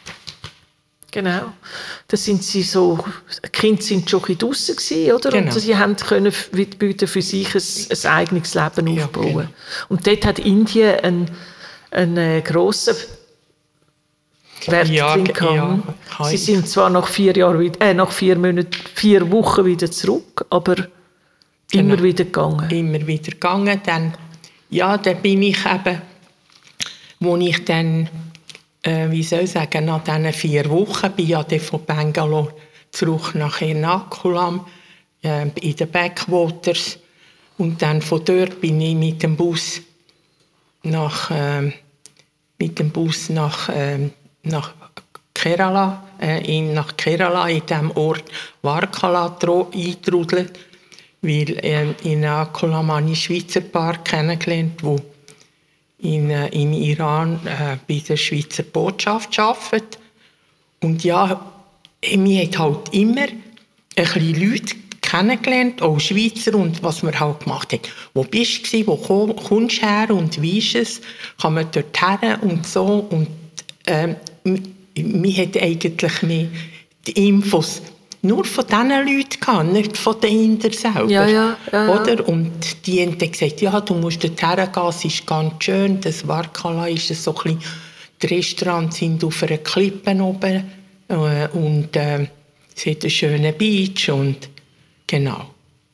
genau. Da sind Sie so... Die Kinder sind schon ein bisschen draussen, oder? Genau. Und Sie haben können für sich ein, ein eigenes Leben ja, aufbauen. Genau. Und dort hat Indien einen, einen grossen Wert ja, drin gehabt. Ja, Sie sind zwar nach vier, Jahren, äh, nach vier, Monaten, vier Wochen wieder zurück, aber genau. immer wieder gegangen. Immer wieder gegangen. Dann, ja, dann bin ich eben, wo ich dann, äh, wie soll ich sagen, nach diesen vier Wochen bin ich ja von Bangalore zurück nach Ernakulam, äh, in den Backwaters. Und dann von dort bin ich mit dem Bus nach, äh, mit dem Bus nach, äh, nach Kerala, äh, in, nach Kerala, in dem Ort Varkala eingetrudelt, weil äh, in Ernakulam habe ich ein Schweizer Paar kennengelernt, wo in, äh, im Iran äh, bei der Schweizer Botschaft arbeitet. Und ja, mir hat halt immer ein bisschen Leute kennengelernt, auch Schweizer, und was man halt gemacht hat. Wo bist du, wo kommst du her und wie ist es? Kann man dort her und so. Und ähm, mir hat eigentlich mehr die Infos nur von diesen Leuten gehabt, nicht von den Indern selber. Ja, ja, ja, ja. Oder? Und die haben dann gesagt, ja, du musst dort hergehen, es ist ganz schön. Das Varkala ist so ein bisschen, die Restaurants sind auf einer Klippe oben äh, und äh, es hat einen schönen Beach und genau.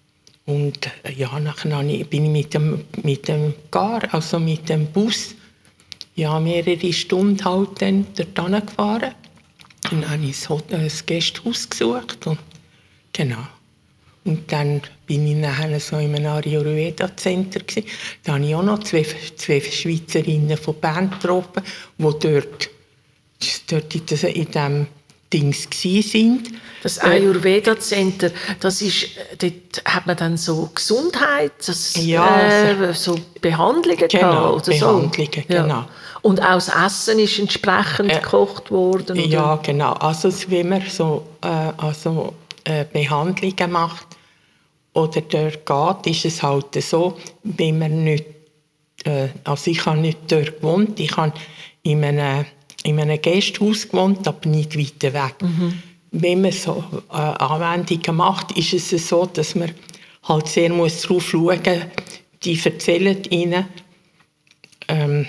Und äh, ja, nachher bin ich mit dem, mit dem Gar, also mit dem Bus, ja, mehrere Stunden halt dann dort gefahren. Und dann habe ich ein Gästehaus gesucht. Und, genau. Und dann bin ich nachher so in einem Ayurveda-Center. Da habe ich auch noch zwei, zwei Schweizerinnen von Bern getroffen, die dort, dort in diesem Dings waren. Das Ayurveda-Center, das ist, dort hat man dann so Gesundheit, das, ja, äh, so Behandlungen genau, oder Behandlungen, so. genau. Ja. Und auch das Essen ist entsprechend äh, gekocht worden? Oder? Ja, genau. Also wenn man so äh, also, äh, Behandlungen macht oder dort geht, ist es halt so, wenn man nicht, äh, also ich habe nicht dort gewohnt, ich habe in einem, in einem Gästehaus gewohnt, aber nicht weiter weg. Mhm. Wenn man so äh, Anwendungen macht, ist es so, dass man halt sehr muss darauf schauen muss, die erzählen ihnen, ähm,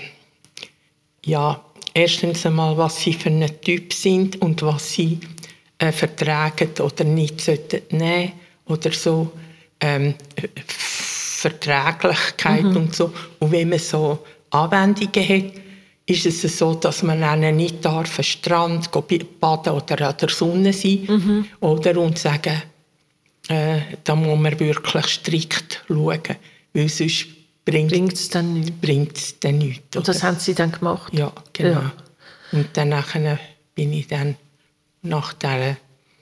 ja, erstens einmal, was sie für einen Typ sind und was sie äh, vertragen oder nicht sollten nehmen oder so. Ähm, Verträglichkeit mhm. und so. Und wenn man so Anwendungen hat, ist es so, dass man dann nicht darf, am Strand baden oder an der Sonne sein mhm. oder und sagen, äh, da muss man wirklich strikt schauen, weil sonst bringt es dann nichts. Bringt's dann nichts. Und das haben Sie dann gemacht? Ja, genau. Ja. Und dann nachher bin ich dann nach dieser,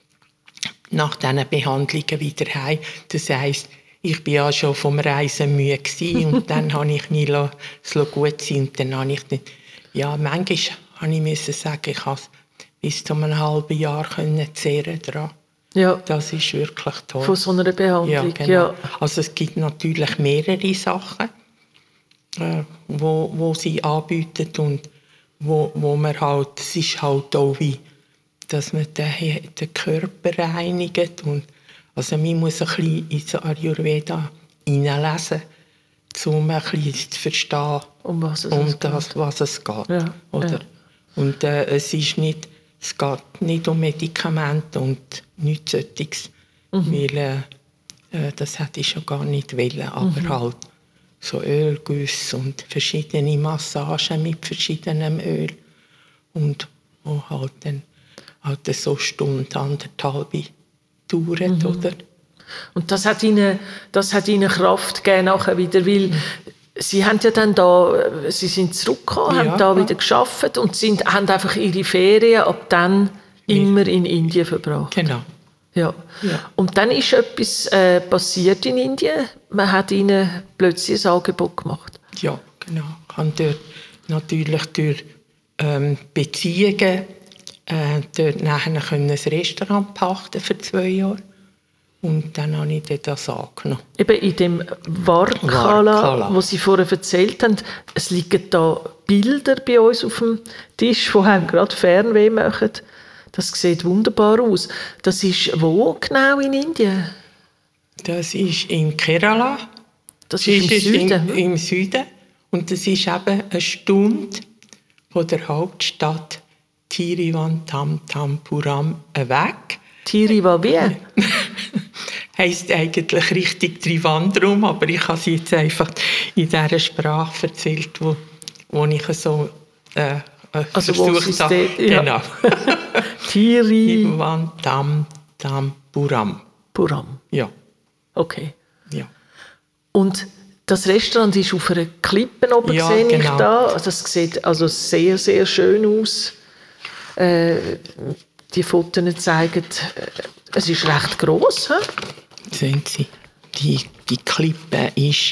nach diesen Behandlungen wieder heim. Das heisst, ich war ja schon vom Reisen müde gewesen, und dann habe ich mich es gut sein und dann habe ich nicht, ja, manchmal musste ich sagen, ich konnte bis zu einem halben Jahr zehren dran. Ja. Das ist wirklich toll. Von so einer Behandlung, ja. Genau. Ja. Also es gibt natürlich mehrere Sachen, äh, wo, wo sie anbieten und wo, wo man halt, es ist halt auch wie, dass man den, den Körper reinigt und also man muss ein bisschen ins Ayurveda hineinlesen, um ein bisschen zu verstehen, um was es, um es das, geht. was es geht. Ja. Oder? Ja. Und äh, es, ist nicht, es geht nicht um Medikamente und nichts solches, mhm. weil äh, äh, das hätte ich schon gar nicht wollen, aber mhm. halt so Ölgüsse und verschiedene Massagen mit verschiedenem Öl und wo halt dann halt so eine Stunde, anderthalb dauert, mhm. oder? Und das hat Ihnen, das hat Ihnen Kraft gegeben nachher wieder, weil Sie haben ja dann da, Sie sind zurückgekommen, ja, haben da ja. wieder gearbeitet und sind, haben einfach Ihre Ferien ab dann immer in Indien verbracht. Genau. Ja. ja. Und dann ist etwas äh, passiert in Indien. Man hat Ihnen plötzlich ein Angebot gemacht. Ja, genau. Ich habe dort natürlich durch ähm, Beziehungen äh, dort nachher ein Restaurant pachten für zwei Jahre. Und dann habe ich das angenommen. Eben in dem Varkala, wo Sie vorher erzählt haben, es liegen da Bilder bei uns auf dem Tisch, die einem gerade Fernweh machen. Das sieht wunderbar aus. Das ist wo genau in Indien? Das ist in Kerala. Das ist, ist im Süden? Im, im Süden. Und das ist eben eine Stunde von der Hauptstadt Thiruvananthapuram weg. Thiruvananthapuram? Heisst eigentlich richtig Trivandrum, aber ich habe sie jetzt einfach in dieser Sprache erzählt, wo, wo ich so äh, also versucht habe. Ja. Genau. Thiruvananthapuram. Puram. Ja. Okay. Ja. Und das Restaurant ist auf einer Klippe oben, ja, sehe genau. ich da. Das sieht also sehr, sehr schön aus. Äh, die Fotos zeigen, es ist recht gross. He? Sehen Sie, die, die Klippe ist...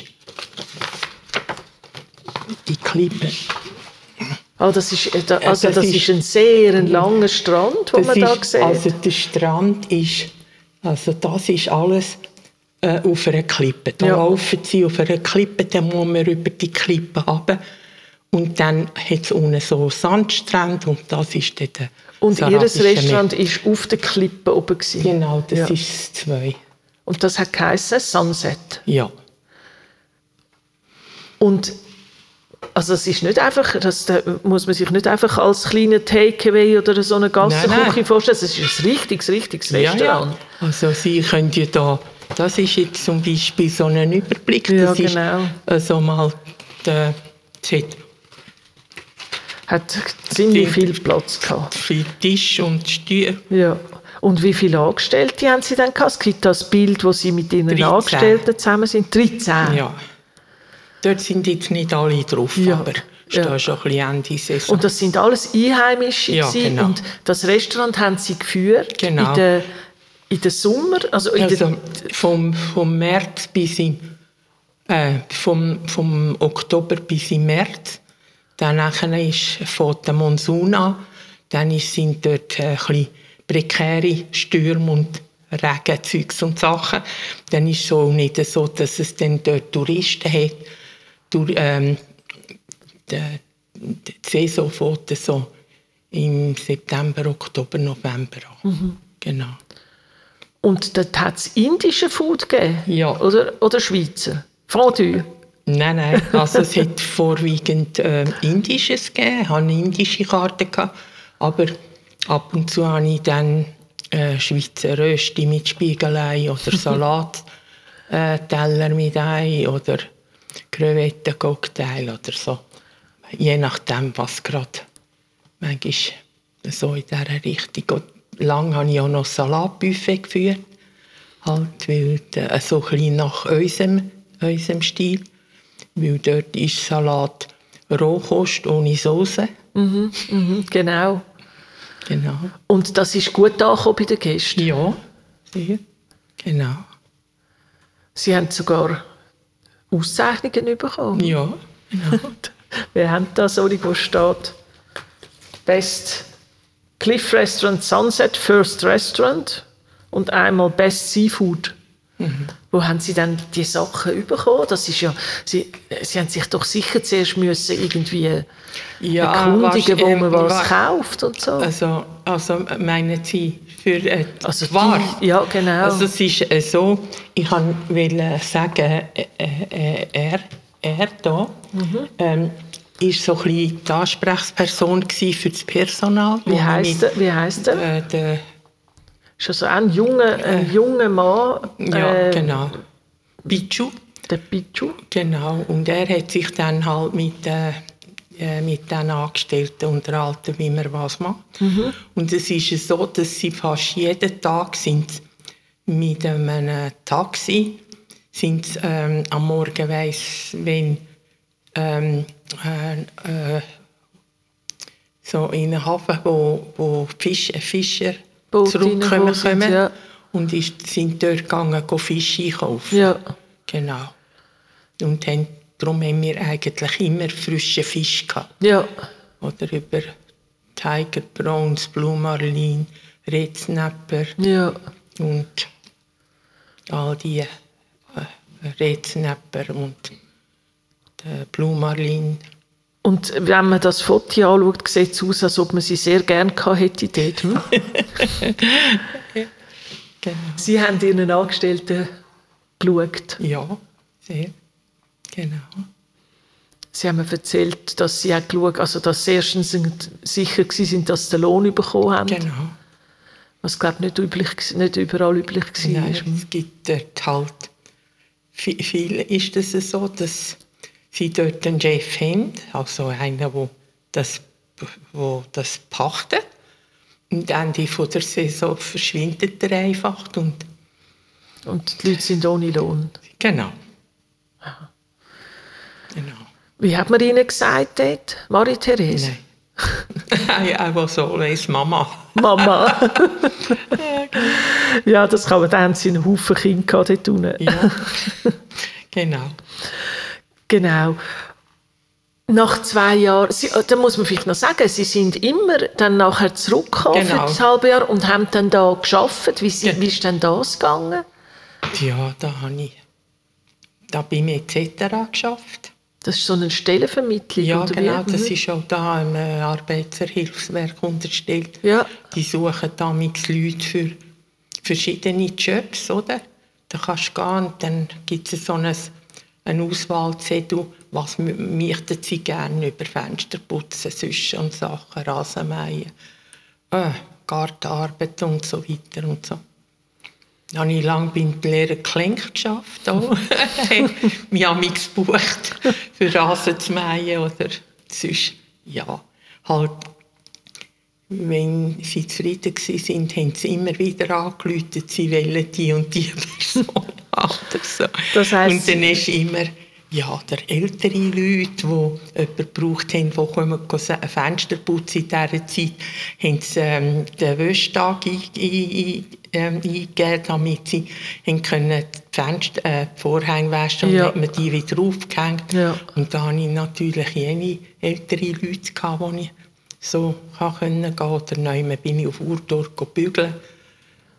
Die Klippe... Oh, das ist, also das, das ist ein sehr ein langer Strand, den man da ist, sieht. Also der Strand ist... Also das ist alles äh, auf einer Klippe. Da ja. laufen Sie auf einer Klippe, dann muss man über die Klippe runter. Und dann hat es unten so Sandstrand und das ist dann der Und Ihr Restaurant war auf der Klippe oben gewesen. Genau, das ja. ist das zwei. Und das hat geheißen Sunset. Ja. Und also es ist nicht einfach, das muss man sich nicht einfach als kleiner Takeaway oder so eine Gassenküche vorstellen. Es ist ein richtiges, richtiges Restaurant. Ja, ja. Also Sie können ja da, das ist jetzt zum Beispiel so ein Überblick. Das ja, ist genau. also mal der Z. Hat ziemlich viel Platz gehabt. Viel Tisch und Stühle. Ja. Und wie viele Angestellte haben Sie denn gehabt? Es gibt das Bild, wo Sie mit Ihren dreizehn. Angestellten zusammen sind. dreizehn? Ja. Dort sind jetzt nicht alle drauf, ja. aber es ja. ist schon ein bisschen Ende Saison. Und das sind alles Einheimische ja, genau. Und das Restaurant haben Sie geführt genau. in den in den Sommer? Also, in also den vom, vom März bis in, äh, vom, vom Oktober bis im März. Dann ist von der Monsun an, dann sind dort äh, ein bisschen prekäre Stürme und Regenzeugs und Sachen. Dann ist es so nicht so, dass es dann dort Touristen hat. Durch, ähm, die, die Saison fängt so im September, Oktober, November an. Mhm. Genau. Und dort hat es indische Food gegeben? Ja. Oder, oder Schweizer? Fondue? Nein, nein. Also es hat vorwiegend äh, Indisches gegeben. Ich hatte eine indische Karte gehabt, aber ab und zu habe ich dann äh, Schweizer Rösti mit Spiegelei oder Salat, äh, Teller mit Ei oder Crevettencocktail oder so. Je nachdem, was gerade manchmal so in dieser Richtung. Und lange habe ich auch noch Salatbuffet geführt, halt, weil äh, so ein bisschen nach unserem, unserem Stil. Weil dort ist Salat Rohkost ohne Soße. Mhm, mhm, genau. Genau. Und das ist gut angekommen bei den Gästen? Ja, sehr. Genau. Sie haben sogar Auszeichnungen bekommen? Ja, genau. Wir haben da so, wo steht Best Cliff Restaurant Sunset First Restaurant und einmal Best Seafood. Mhm. Wo haben Sie dann die Sachen bekommen? Das ist ja, Sie, Sie haben sich doch sicher zuerst müssen irgendwie ja, erkundigen, wo man was, was kauft und so. Also, also meinen Sie für äh, also Ware? Ja, genau. Also es ist äh, so, ich wollte sagen, äh, äh, er, er da, mhm. ähm, ist so ein bisschen die Ansprechperson für das Personal. Wie heisst er? Wie heisst er? Äh, der, ist also ein junger, ein junger Mann. Ja, äh, genau. Pichu. Der Pichu. Genau. Und er hat sich dann halt mit, äh, mit den Angestellten unterhalten, wie man was macht. Mhm. Und es ist so, dass sie fast jeden Tag sind mit einem Taxi sind ähm, am Morgen weiss, wenn ähm, äh, äh, so in einen Hafen, wo, wo Fischer, Fischer zurückkommen sind, ja. Und ist, sind dort gegangen, Fisch einkaufen. Ja. Genau. Und haben, darum haben wir eigentlich immer frischen Fisch gehabt. Ja. Oder über Tiger Prawns, Blue Marlin, Red Snapper. Ja. Und all die äh, Red Snapper und der Blue Marlin. Und wenn man das Foto anschaut, sieht es aus, als ob man sie sehr gerne gehabt hätte dort. Hm? Genau. Sie haben Ihren Angestellten geschaut? Ja, sehr. Genau. Sie haben mir erzählt, dass Sie auch geschaut, also dass Sie erstens sicher waren, dass Sie den Lohn bekommen haben. Genau. Was, glaube ich, nicht, üblich, nicht überall üblich war. Nein, es gibt dort halt... Viel ist es so, dass sie dort einen Chef haben, also einen, der das, wo das pachtet. Und am Ende der Saison verschwindet er einfach. Und, und die Leute sind ohne Lohn? Genau. Genau. Wie hat man Ihnen gesagt dort, Marie-Therese? Nein. I was always Mama. Mama. Ja, genau. Ja, das kann man. Da haben Sie einen Haufen Kinder dort unten. Ja, genau. Genau. Nach zwei Jahren, Sie, da muss man vielleicht noch sagen, Sie sind immer dann nachher zurückgekommen genau. für das halbe Jahr und haben dann da gearbeitet. Wie, ja. wie ist denn das gegangen? Ja, da habe ich da beim et cetera gearbeitet. Das ist so eine Stellenvermittlung? Ja, oder genau. Wie? Das ist auch da im Arbeitserhilfswerk unterstellt. Ja. Die suchen damals Leute für verschiedene Jobs, oder? Da kannst du gehen und dann gibt es so ein, eine Auswahlzettel, was möchten sie gerne über Fenster putzen, sonst und Sachen, Rasenmähen, äh, Gartenarbeit und so weiter und so. Dann habe ich lange beim Lehrer Klenk geschafft. Wir haben mich gebucht, für Rasen zu mähen oder sonst. Ja, halt, wenn sie zufrieden waren, haben sie immer wieder angerufen, sie wollen die und die Person haben. So. Das heisst, und dann ist immer, ja, der ältere Leute, die jemanden gebraucht haben, die kommen, ein Fenster putzen in dieser Zeit, haben sie ähm, den Wäschtag eingegeben, ähm, damit sie können die, Fenster, äh, die Vorhänge waschen ja. und dann hat man die wieder aufgehängt. Ja. Und da hatte ich natürlich jene ältere Leute, die ich so gehen konnte. Oder nein, bin ich auf Urdorf bügeln.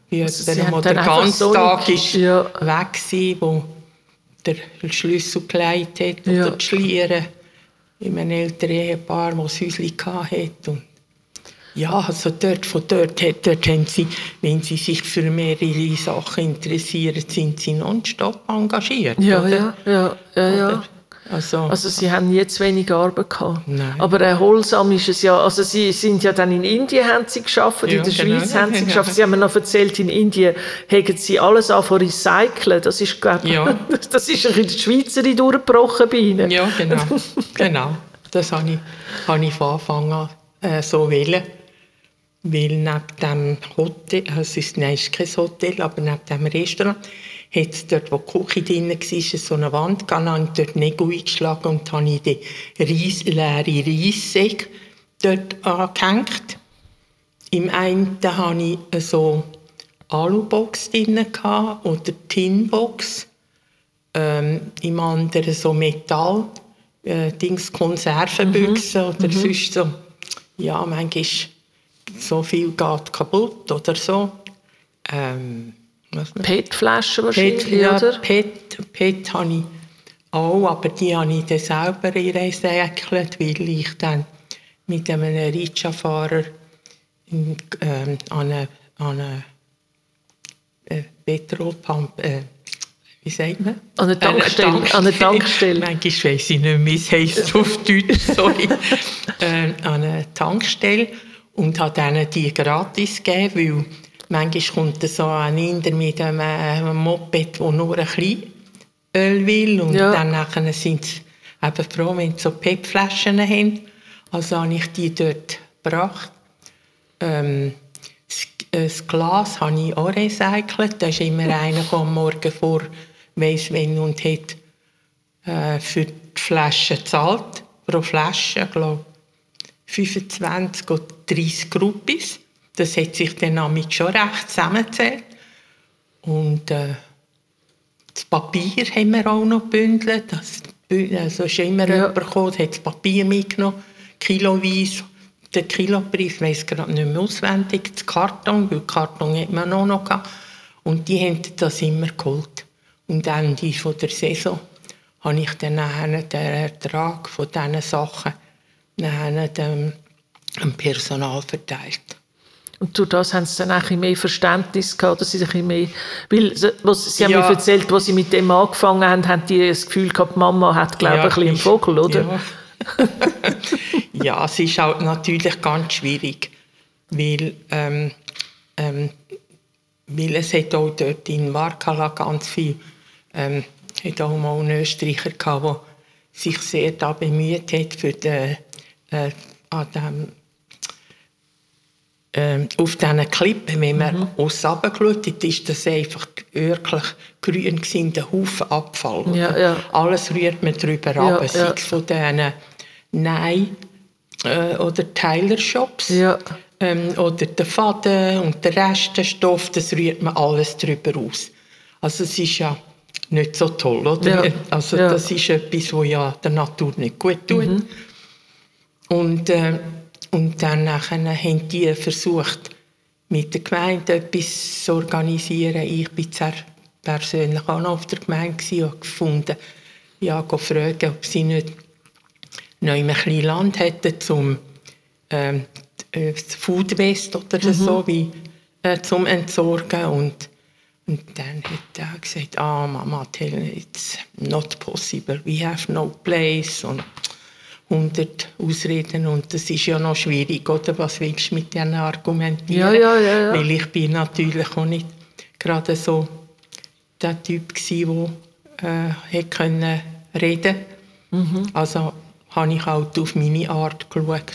Wie Also jemand, Sie haben der den dann einfach ganzen so Tag nicht- ist ja. weg war, wo der Schlüssel gelegt hat Ja. oder die Schlieren in einem älteren Ehepaar, das ein Häuschen hatte. Und ja, also dort, von dort, her- dort haben sie, wenn sie sich für mehrere Sachen interessieren, sind sie nonstop engagiert. Ja, oder? ja, ja, ja, ja. Oder? Also, Also Sie haben nie zu wenig Arbeit gehabt. Nein. Aber erholsam ist es ja, also Sie sind ja dann in Indien haben Sie gearbeitet, Ja, in der genau. Schweiz haben Sie Ja. gearbeitet. Sie haben mir noch erzählt, in Indien haben Sie alles an von recyceln. Das ist, glaube ich, Ja. das ist ein bisschen die Schweizerin durchgebrochen bei Ihnen. ja, genau. genau. Das habe ich, habe ich von Anfang an äh, so wollen. Weil neben dem Hotel, also es ist, nein, es ist kein Hotel, aber neben dem Restaurant, hat es dort, wo die Küche drin war, so eine Wand gehabt, habe ich dort Nägel eingeschlagen und habe ich den Reis, leeren Reissäck dort angehängt. Im einen hatte ich so Alubox drin gehabt, oder Tinbox. Ähm, Im anderen so Metall, äh, Dings, Konservenbüchsen Mhm. oder sonst so. Ja, manchmal so viel geht kaputt oder so. Ähm, was noch? P E T-Flaschen wahrscheinlich, P E T, ja, oder? P E T, P E T habe ich auch, aber die habe ich dann selber recycelt, weil ich dann mit einem Rikscha-Fahrer in, ähm, an eine, an eine äh, Petrolpump, äh, wie sagt man? An eine Tankstelle, Eine an eine Tankstelle. Manchmal weiss ich nicht mehr, wie es heisst auf Deutsch, sorry. äh, an eine Tankstelle und habe denen die gratis gegeben, weil manchmal kommt so ein Inder mit einem, einem Moped, der nur ein bisschen Öl will und Ja. dann nachher sind sie eben froh, wenn sie so P E T-Flaschen haben. Also habe ich die dort gebracht. Ähm, das, das Glas habe ich auch recycelt. Da ist immer einer, der am Morgen vor weiss wenn und hat äh, für die Flasche gezahlt. Pro Flasche, glaube ich, fünfundzwanzig oder dreißig Ruppis. Das hat sich dann damit schon recht zusammengezählt. Und äh, das Papier haben wir auch noch gebündelt. Das, also ist immer Ja. jemand gekommen, hat das Papier mitgenommen, kiloweise. Der Kilopreis weiss gerade nicht mehr auswendig, das Karton, weil Karton hat man auch noch gehabt. Und die haben das immer geholt. Und am Ende von der Saison habe ich dann nachher den Ertrag von diesen Sachen nachher dem, dem Personal verteilt. Und durch das haben sie dann auch ein bisschen mehr Verständnis gehabt, dass sie ein bisschen mehr, weil sie, was, sie haben Ja. mir erzählt, als sie mit dem angefangen haben, haben die das Gefühl gehabt, die Mama hat, glaube ich, ein bisschen einen ich- Vogel, oder? Ja. ja, es ist halt natürlich ganz schwierig, weil, ähm, ähm, weil es hat auch dort in Varkala ganz viel, ähm, hat auch mal einen Österreicher gehabt, der sich sehr da bemüht hat für den, äh, an dem, ähm, auf diesen Klippen, wenn man mhm. aus runtergeschaut hat, ist das einfach wirklich grün gewesen, der Haufen Abfall. Ja, oder? ja. Alles rührt man drüber Ja, ab, sei ja. es von diesen Nein- äh, oder Teilershops. Ja. Ähm, oder der Faden und der Reststoff, das rührt man alles drüber aus. Also es ist ja nicht so toll, oder? Ja. Also Ja. das ist etwas, was ja der Natur nicht gut tut. Mhm. Und, äh, und dann nachher haben die versucht, mit der Gemeinde etwas zu organisieren. Ich war sehr persönlich auch noch auf der Gemeinde und habe gefunden, ja, fragen, ob sie nicht noch ein bisschen Land hätten, um ähm, das Food Waste oder mhm. so wie, äh, zum Entsorgen. Und, und dann hat er gesagt, ah, Mama, tell me, it's not possible, we have no place. Und hundert Ausreden. Und das ist ja noch schwierig, oder? Was willst du mit denen argumentieren? Ja, ja, ja, ja. Weil ich bin natürlich auch nicht gerade so der Typ gsi, der äh, hätte reden können. Mhm. Also habe ich halt auf meine Art geschaut,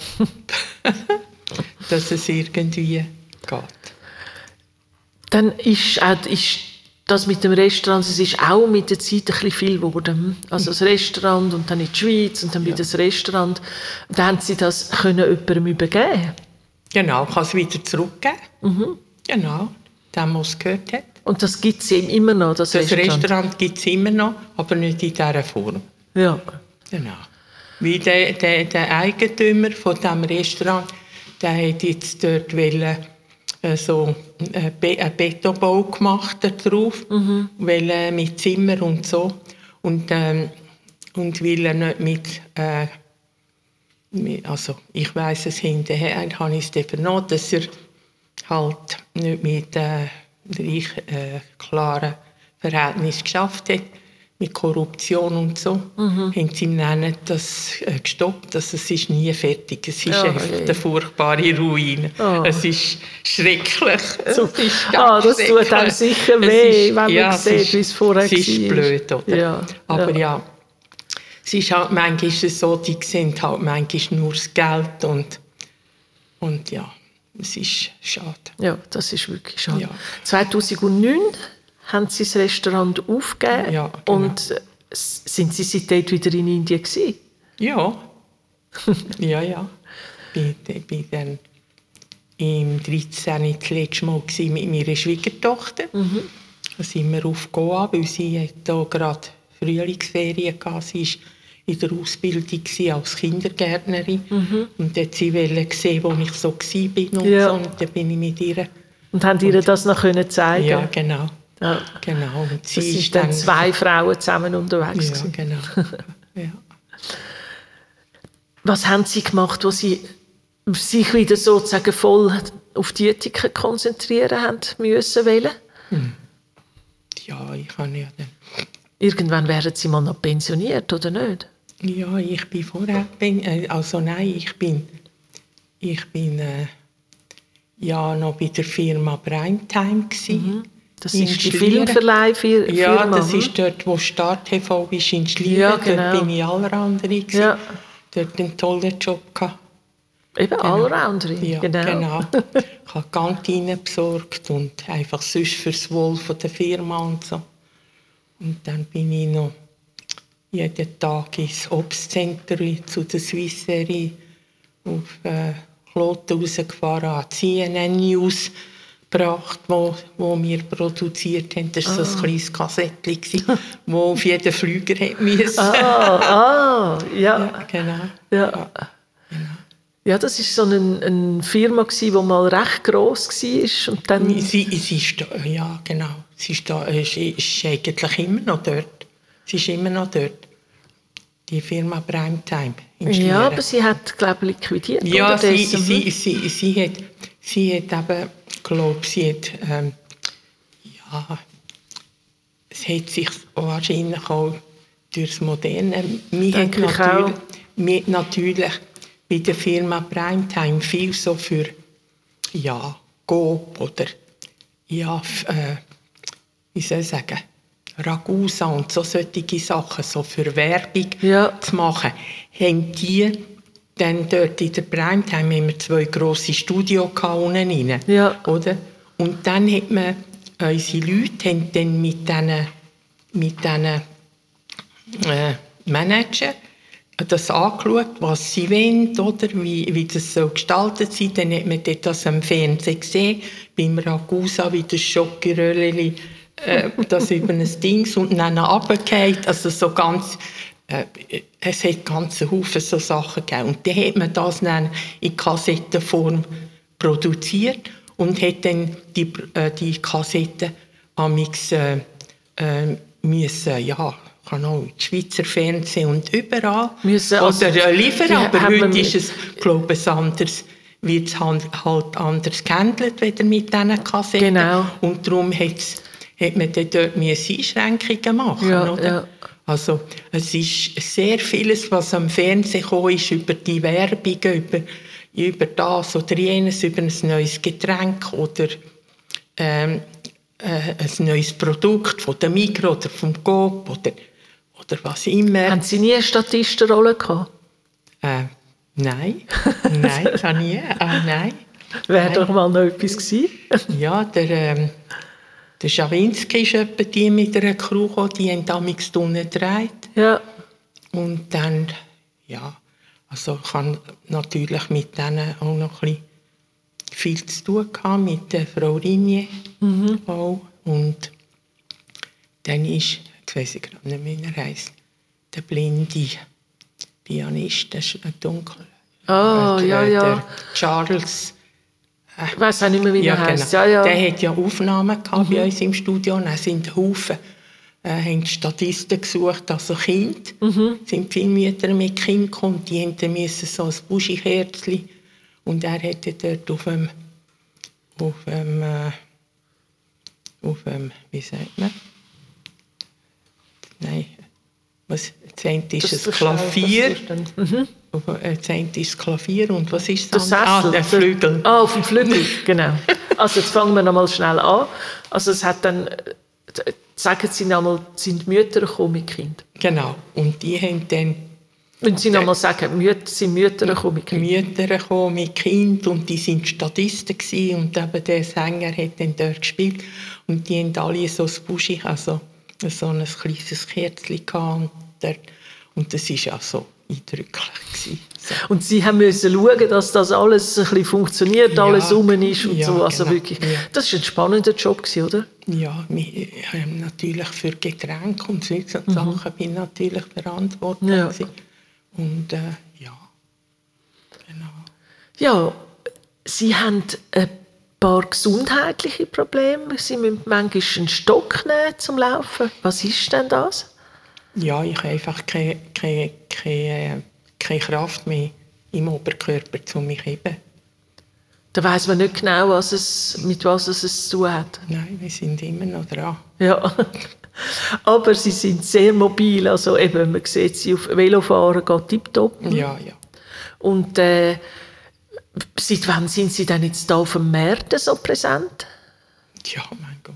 dass es irgendwie geht. Dann ist, auch, ist das mit dem Restaurant, es ist auch mit der Zeit ein bisschen viel geworden. Also das Restaurant und dann in die Schweiz und dann wieder ja. das Restaurant. Dann haben Sie das können jemandem übergeben? Genau, ich kann es wieder zurückgeben. Mhm. Genau, dem, der es gehört hat. Und das gibt es immer noch, das, das Restaurant? Das Restaurant gibt es immer noch, aber nicht in dieser Form. Ja. Genau. Weil der, der, der Eigentümer von diesem Restaurant, der hat jetzt dort wollen, äh, so einen, Be- einen Betonbau gemacht darauf, mhm. weil, äh, mit Zimmer und so. Und, ähm, und weil er nicht mit, äh, mit also ich weiss es hinterher, habe ich es vernommen, dass er halt nicht mit äh, reich, äh, klaren Verhältnissen geschafft hat, mit Korruption und so, mhm. haben sie ihm dann das äh, gestoppt. Also es ist nie fertig. Es ist oh, einfach hey. eine furchtbare Ruine. Oh. Es ist schrecklich. Es ist ganz ah, das tut einem sicher weh, ist, wenn man ja, sieht, wie es vorher war. Es ist blöd, oder? Ja, aber ja. ja, es ist halt manchmal so, die sehen halt manchmal nur das Geld und, und ja, es ist schade. Ja, das ist wirklich schade. Ja. zweitausendneun haben Sie das Restaurant aufgegeben ja, genau. und sind Sie seitdem wieder in Indien gewesen? Ja, ja, ja. Ich bin dann im dreizehn das letzte Mal mit meiner Schwiegertochter. Mhm. Da sind wir auf Goa, weil sie hier gerade Frühlingsferien hatte. Sie war in der Ausbildung als Kindergärtnerin. Mhm. Und dort sie wollte sehen, wo ich so war. Und, ja. so. Und dann bin ich mit ihr. Und haben ihr das noch können zeigen? Ja, genau. Ja. genau. Und sie das ist ist dann zwei Frauen zusammen unterwegs. Ja, genau. Ja. Was haben Sie gemacht, wo Sie sich wieder sozusagen voll auf die Ethik konzentrieren haben müssen wollen? Hm. Ja, ich kann ja dann. Irgendwann werden Sie mal noch pensioniert, oder nicht? Ja, ich bin vorher, also nein, ich bin, ich bin äh, ja noch bei der Firma Primetime gsi. Mhm. Das ist die Filmverleihfirma? Ja, das ist dort, wo Start T V ist, in Schlieren. Ja, genau. Dort bin ich Allrounder gsi. Ja. Dort einen tollen Job gehabt. Eben genau. Allrounder, ja, genau. genau. Ich habe Kantine besorgt und einfach sonst fürs Wohl von der Firma und so. Und dann bin ich noch jeden Tag ins Obstcenter zu der Swisserie auf äh, Kloten rausgefahren, an C N N News gebracht, wo, wo wir produziert haben. Das war ah. so ein kleines Kassettchen, das auf jeden Flüger hätte müssen. Ah, ah ja. ja. Genau. Ja. Ja, genau. Ja, das war so eine, eine Firma, die mal recht gross war. Und dann sie, sie ist da, ja, genau. Sie ist, da, ist, ist eigentlich immer noch dort. Sie ist immer noch dort. Die Firma Primetime in Schlieren. Ja, aber sie hat, glaube ich, liquidiert. Ja, sie, sie, sie, sie, hat, sie hat eben, glaube sie hat, ähm, ja, es hat sich wahrscheinlich auch durch das Moderne, wir hat natürlich, wir natürlich bei der Firma Primetime viel so für, ja, Coop oder, ja, äh, wie soll ich sagen, Ragusa und so solche Sachen, so für Werbung ja. zu machen, haben die dann dort in der Primetime haben wir zwei grosse Studios unten rein, ja. oder? Und dann hat man, unsere Leute haben dann mit diesen mit diesen äh, Manager das angeschaut, was sie wollen, oder wie, wie das so gestaltet sein. Dann hat man das am Fernsehen gesehen, beim Ragusa, wie das Schokolröllchen äh, das über ein Ding und dann runtergefallen. Also so ganz, äh, es hat ganze Haufen so Sachen gegeben. Und dann hat man das dann in Kassettenform produziert und hat dann die, äh, die Kassetten amix äh, äh, müssen, ja, kann auch im Schweizer Fernsehen und überall müssen, also, oder äh, liefern, aber heute ist es, glaube ich, anders, wird es halt anders gehandelt wieder mit diesen Kassetten. Genau. Und darum hat's, hat man dann dort Einschränkungen machen, ja, oder? Ja. Also es ist sehr vieles, was am Fernsehen gekommen ist, über die Werbung, über, über das oder jenes, über ein neues Getränk oder ähm, äh, ein neues Produkt von der Migros oder vom Coop oder, oder was immer. Haben Sie nie eine Statistenrolle gehabt? Äh, nein, nein, das habe ich nie. Ah, nein. Wäre doch mal noch etwas gewesen. Ja, der, ähm, der Schawinski ist etwa die mit einer Crew gekommen, die haben damals unten gedreht. Ja. Und dann, ja, also ich habe natürlich mit denen auch noch ein bisschen viel zu tun gehabt, mit der Frau Rignier mhm. auch. Und dann ist, jetzt weiss ich gerade nicht mehr, wie er heisst, der blinde Pianist, der ist dunkel. Ah, oh, äh, ja, ja. Der Charles, äh, Ich weiss auch nicht mehr, wie ja, er heisst. Genau. Ja, ja. Der hat ja Aufnahmen gehabt mhm. bei uns im Studio. Und dann sind Haufen äh, haben Statisten gesucht, also Kinder. Mhm. sind viele Mütter mit Kindern gekommen. Die mussten so ein Buschi-Kerzchen. Und er hat dort auf dem, auf dem, äh, auf dem, wie sagt man? Nein, was, das eine ist das Klavier. Mhm. Das eine ist das Klavier und was ist das? Ah, der Flügel. Ah, auf dem Flügel, genau. Also jetzt fangen wir noch mal schnell an. Also es hat dann, sagen Sie noch mal, sind Mütter gekommen mit Kind? Genau, und die haben dann... Wenn Sie noch mal sagen, Mütter, sind Mütter gekommen mit Kind? Mütter gekommen mit Kind und die waren Statisten gewesen, und eben der Sänger hat dann dort gespielt und die haben alle so ein Buschi, also so ein kleines Kerzchen gehabt und, dort, und das war auch so eindrücklich gewesen. So. Und Sie haben müssen schauen, dass das alles ein bisschen funktioniert, ja, alles rum ist und ja, so. Also genau, wirklich, ja. Das war ein spannender Job gewesen, oder? Ja, wir haben natürlich für Getränke und solche mhm. Sachen bin natürlich verantwortlich ja. Und äh, ja, genau. Ja, Sie haben ein paar gesundheitliche Probleme. Sie müssen manchmal einen Stock nehmen zum Laufen. Was ist denn das? Ja, ich habe einfach keine, keine, keine, keine Kraft mehr im Oberkörper, um mich zu heben. Da weiss man nicht genau, was es, mit was es zu tun hat. Nein, wir sind immer noch dran. Ja, aber Sie sind sehr mobil. Also eben, man sieht Sie auf Velofahren, geht tipptopp. Ja, ja. Und äh, seit wann sind Sie denn jetzt da auf dem Markt so präsent? Ja, mein Gott.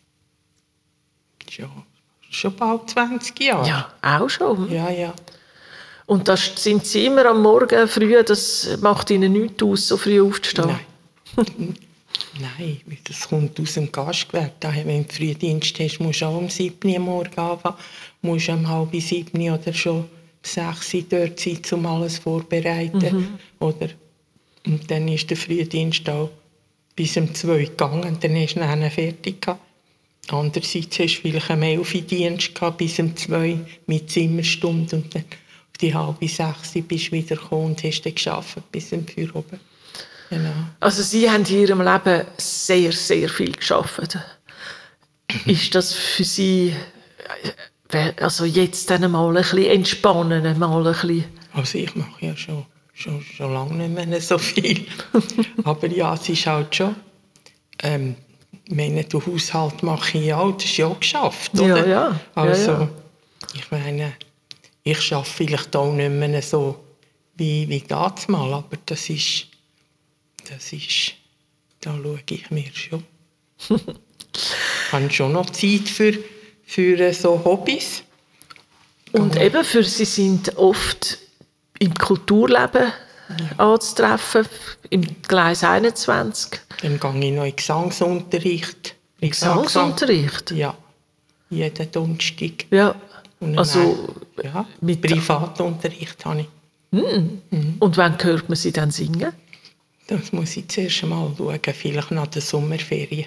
Ja, schon bald zwanzig Jahre. Ja, auch schon. Ja, ja. Und da sind Sie immer am Morgen früh, das macht Ihnen nichts aus, so früh aufzustehen? Nein. Nein, das kommt aus dem Gastgewerbe. Wenn du Frühdienst hast, musst du auch um sieben Uhr am Morgen anfangen. Du musst um halb sieben oder schon sechs Uhr dort sein, um alles vorzubereiten. Mhm. Oder, und dann ist der Frühdienst auch bis um zwei Uhr gegangen. Dann hast du ihn fertig gehabt. Andererseits hast du vielleicht einen elf Uhr Dienst gehabt, bis um zwei Uhr mit Zimmerstunde. Und dann auf die halbe sechs Uhr bist du wieder gekommen und hast dann gearbeitet bis um vier Uhr. Genau. Also Sie haben in Ihrem Leben sehr, sehr viel gearbeitet. Ist das für Sie, also jetzt dann mal ein bisschen entspannen, mal ein bisschen? Also ich mache ja schon, schon, schon lange nicht mehr so viel. Aber ja, es ist halt schon, ähm, meine, den Haushalt mache ich ja auch, das ist ja auch geschafft, oder? Ja, ja. Also, ja, ja. ich meine, ich arbeite vielleicht auch nicht mehr so wie, wie damals mal, aber das ist, das ist, da schaue ich mir schon. Ich habe schon noch Zeit für, für so Hobbys. Und Aber eben, für Sie sind oft im Kulturleben ja. anzutreffen, im Gleis einundzwanzig. Dann gehe ich noch in Gesangsunterricht. In Gesangsunterricht? Ja, jeden Donnerstag. Ja, und also dann, ja, mit Privatunterricht habe ich. Mhm. Mhm. Und wann hört man Sie dann singen? Das muss ich zuerst einmal schauen, vielleicht nach der Sommerferien.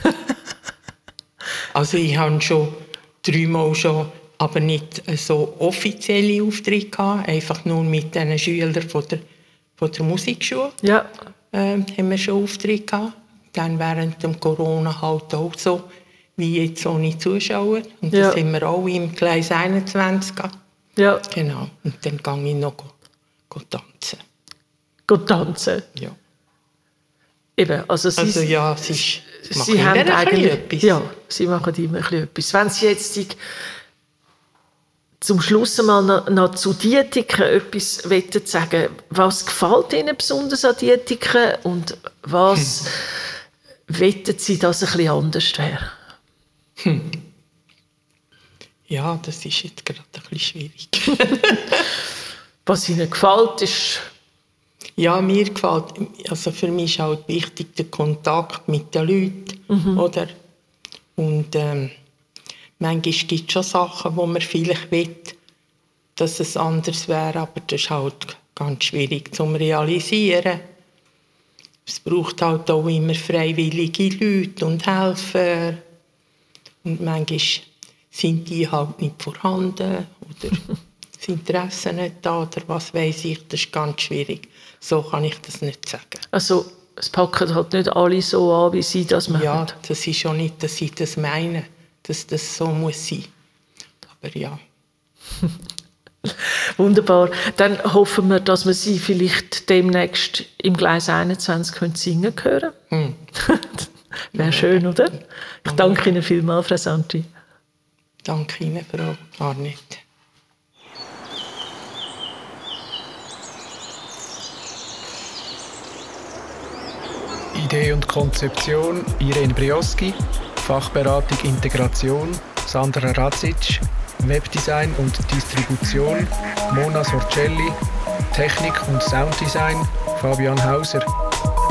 Also ich habe schon dreimal schon, aber nicht so offizielle Auftritte gehabt, einfach nur mit den Schülern von der, von der Musikschule. Ja. Ähm, haben wir schon Auftritte gehabt. Dann während dem Corona halt auch so, wie jetzt ohne Zuschauer. Und das ja. haben wir auch im Gleis einundzwanzig gehabt. Ja. Genau. Und dann gehe ich noch go, go tanzen. Go tanzen? Ja. Eben, also Sie, also ja, es ist, Sie haben eigentlich etwas. Ja, Sie machen immer etwas. Wenn Sie jetzt die, zum Schluss mal noch, noch zu Dietiken etwas sagen wollen, was gefällt Ihnen besonders an Dietiken und was hm. wettet Sie, dass es ein bisschen anders wäre? Hm. Ja, das ist jetzt gerade ein bisschen schwierig. Was Ihnen gefällt, ist... Ja, mir gefällt, also für mich ist halt wichtig der Kontakt mit den Leuten, mhm. oder? Und ähm, manchmal gibt es schon Sachen, wo man vielleicht will, dass es anders wäre, aber das ist halt ganz schwierig zu realisieren. Es braucht halt auch immer freiwillige Leute und Helfer. Und manchmal sind die halt nicht vorhanden oder das Interesse nicht da oder was weiß ich, das ist ganz schwierig. So kann ich das nicht sagen. Also es packen halt nicht alle so an, wie sie das machen. Ja, das ist schon nicht, dass ich das meine, dass das so muss sein. Aber ja. Wunderbar. Dann hoffen wir, dass wir Sie vielleicht demnächst im Gleis einundzwanzig singen hören können. Hm. Wäre schön, oder? Ich danke Ihnen vielmals, Frau Santi. Danke Ihnen, Frau Arnett. Idee und Konzeption Irene Brioski, Fachberatung Integration Sandra Radzic, Webdesign und Distribution Mona Sorcelli, Technik und Sounddesign Fabian Hauser.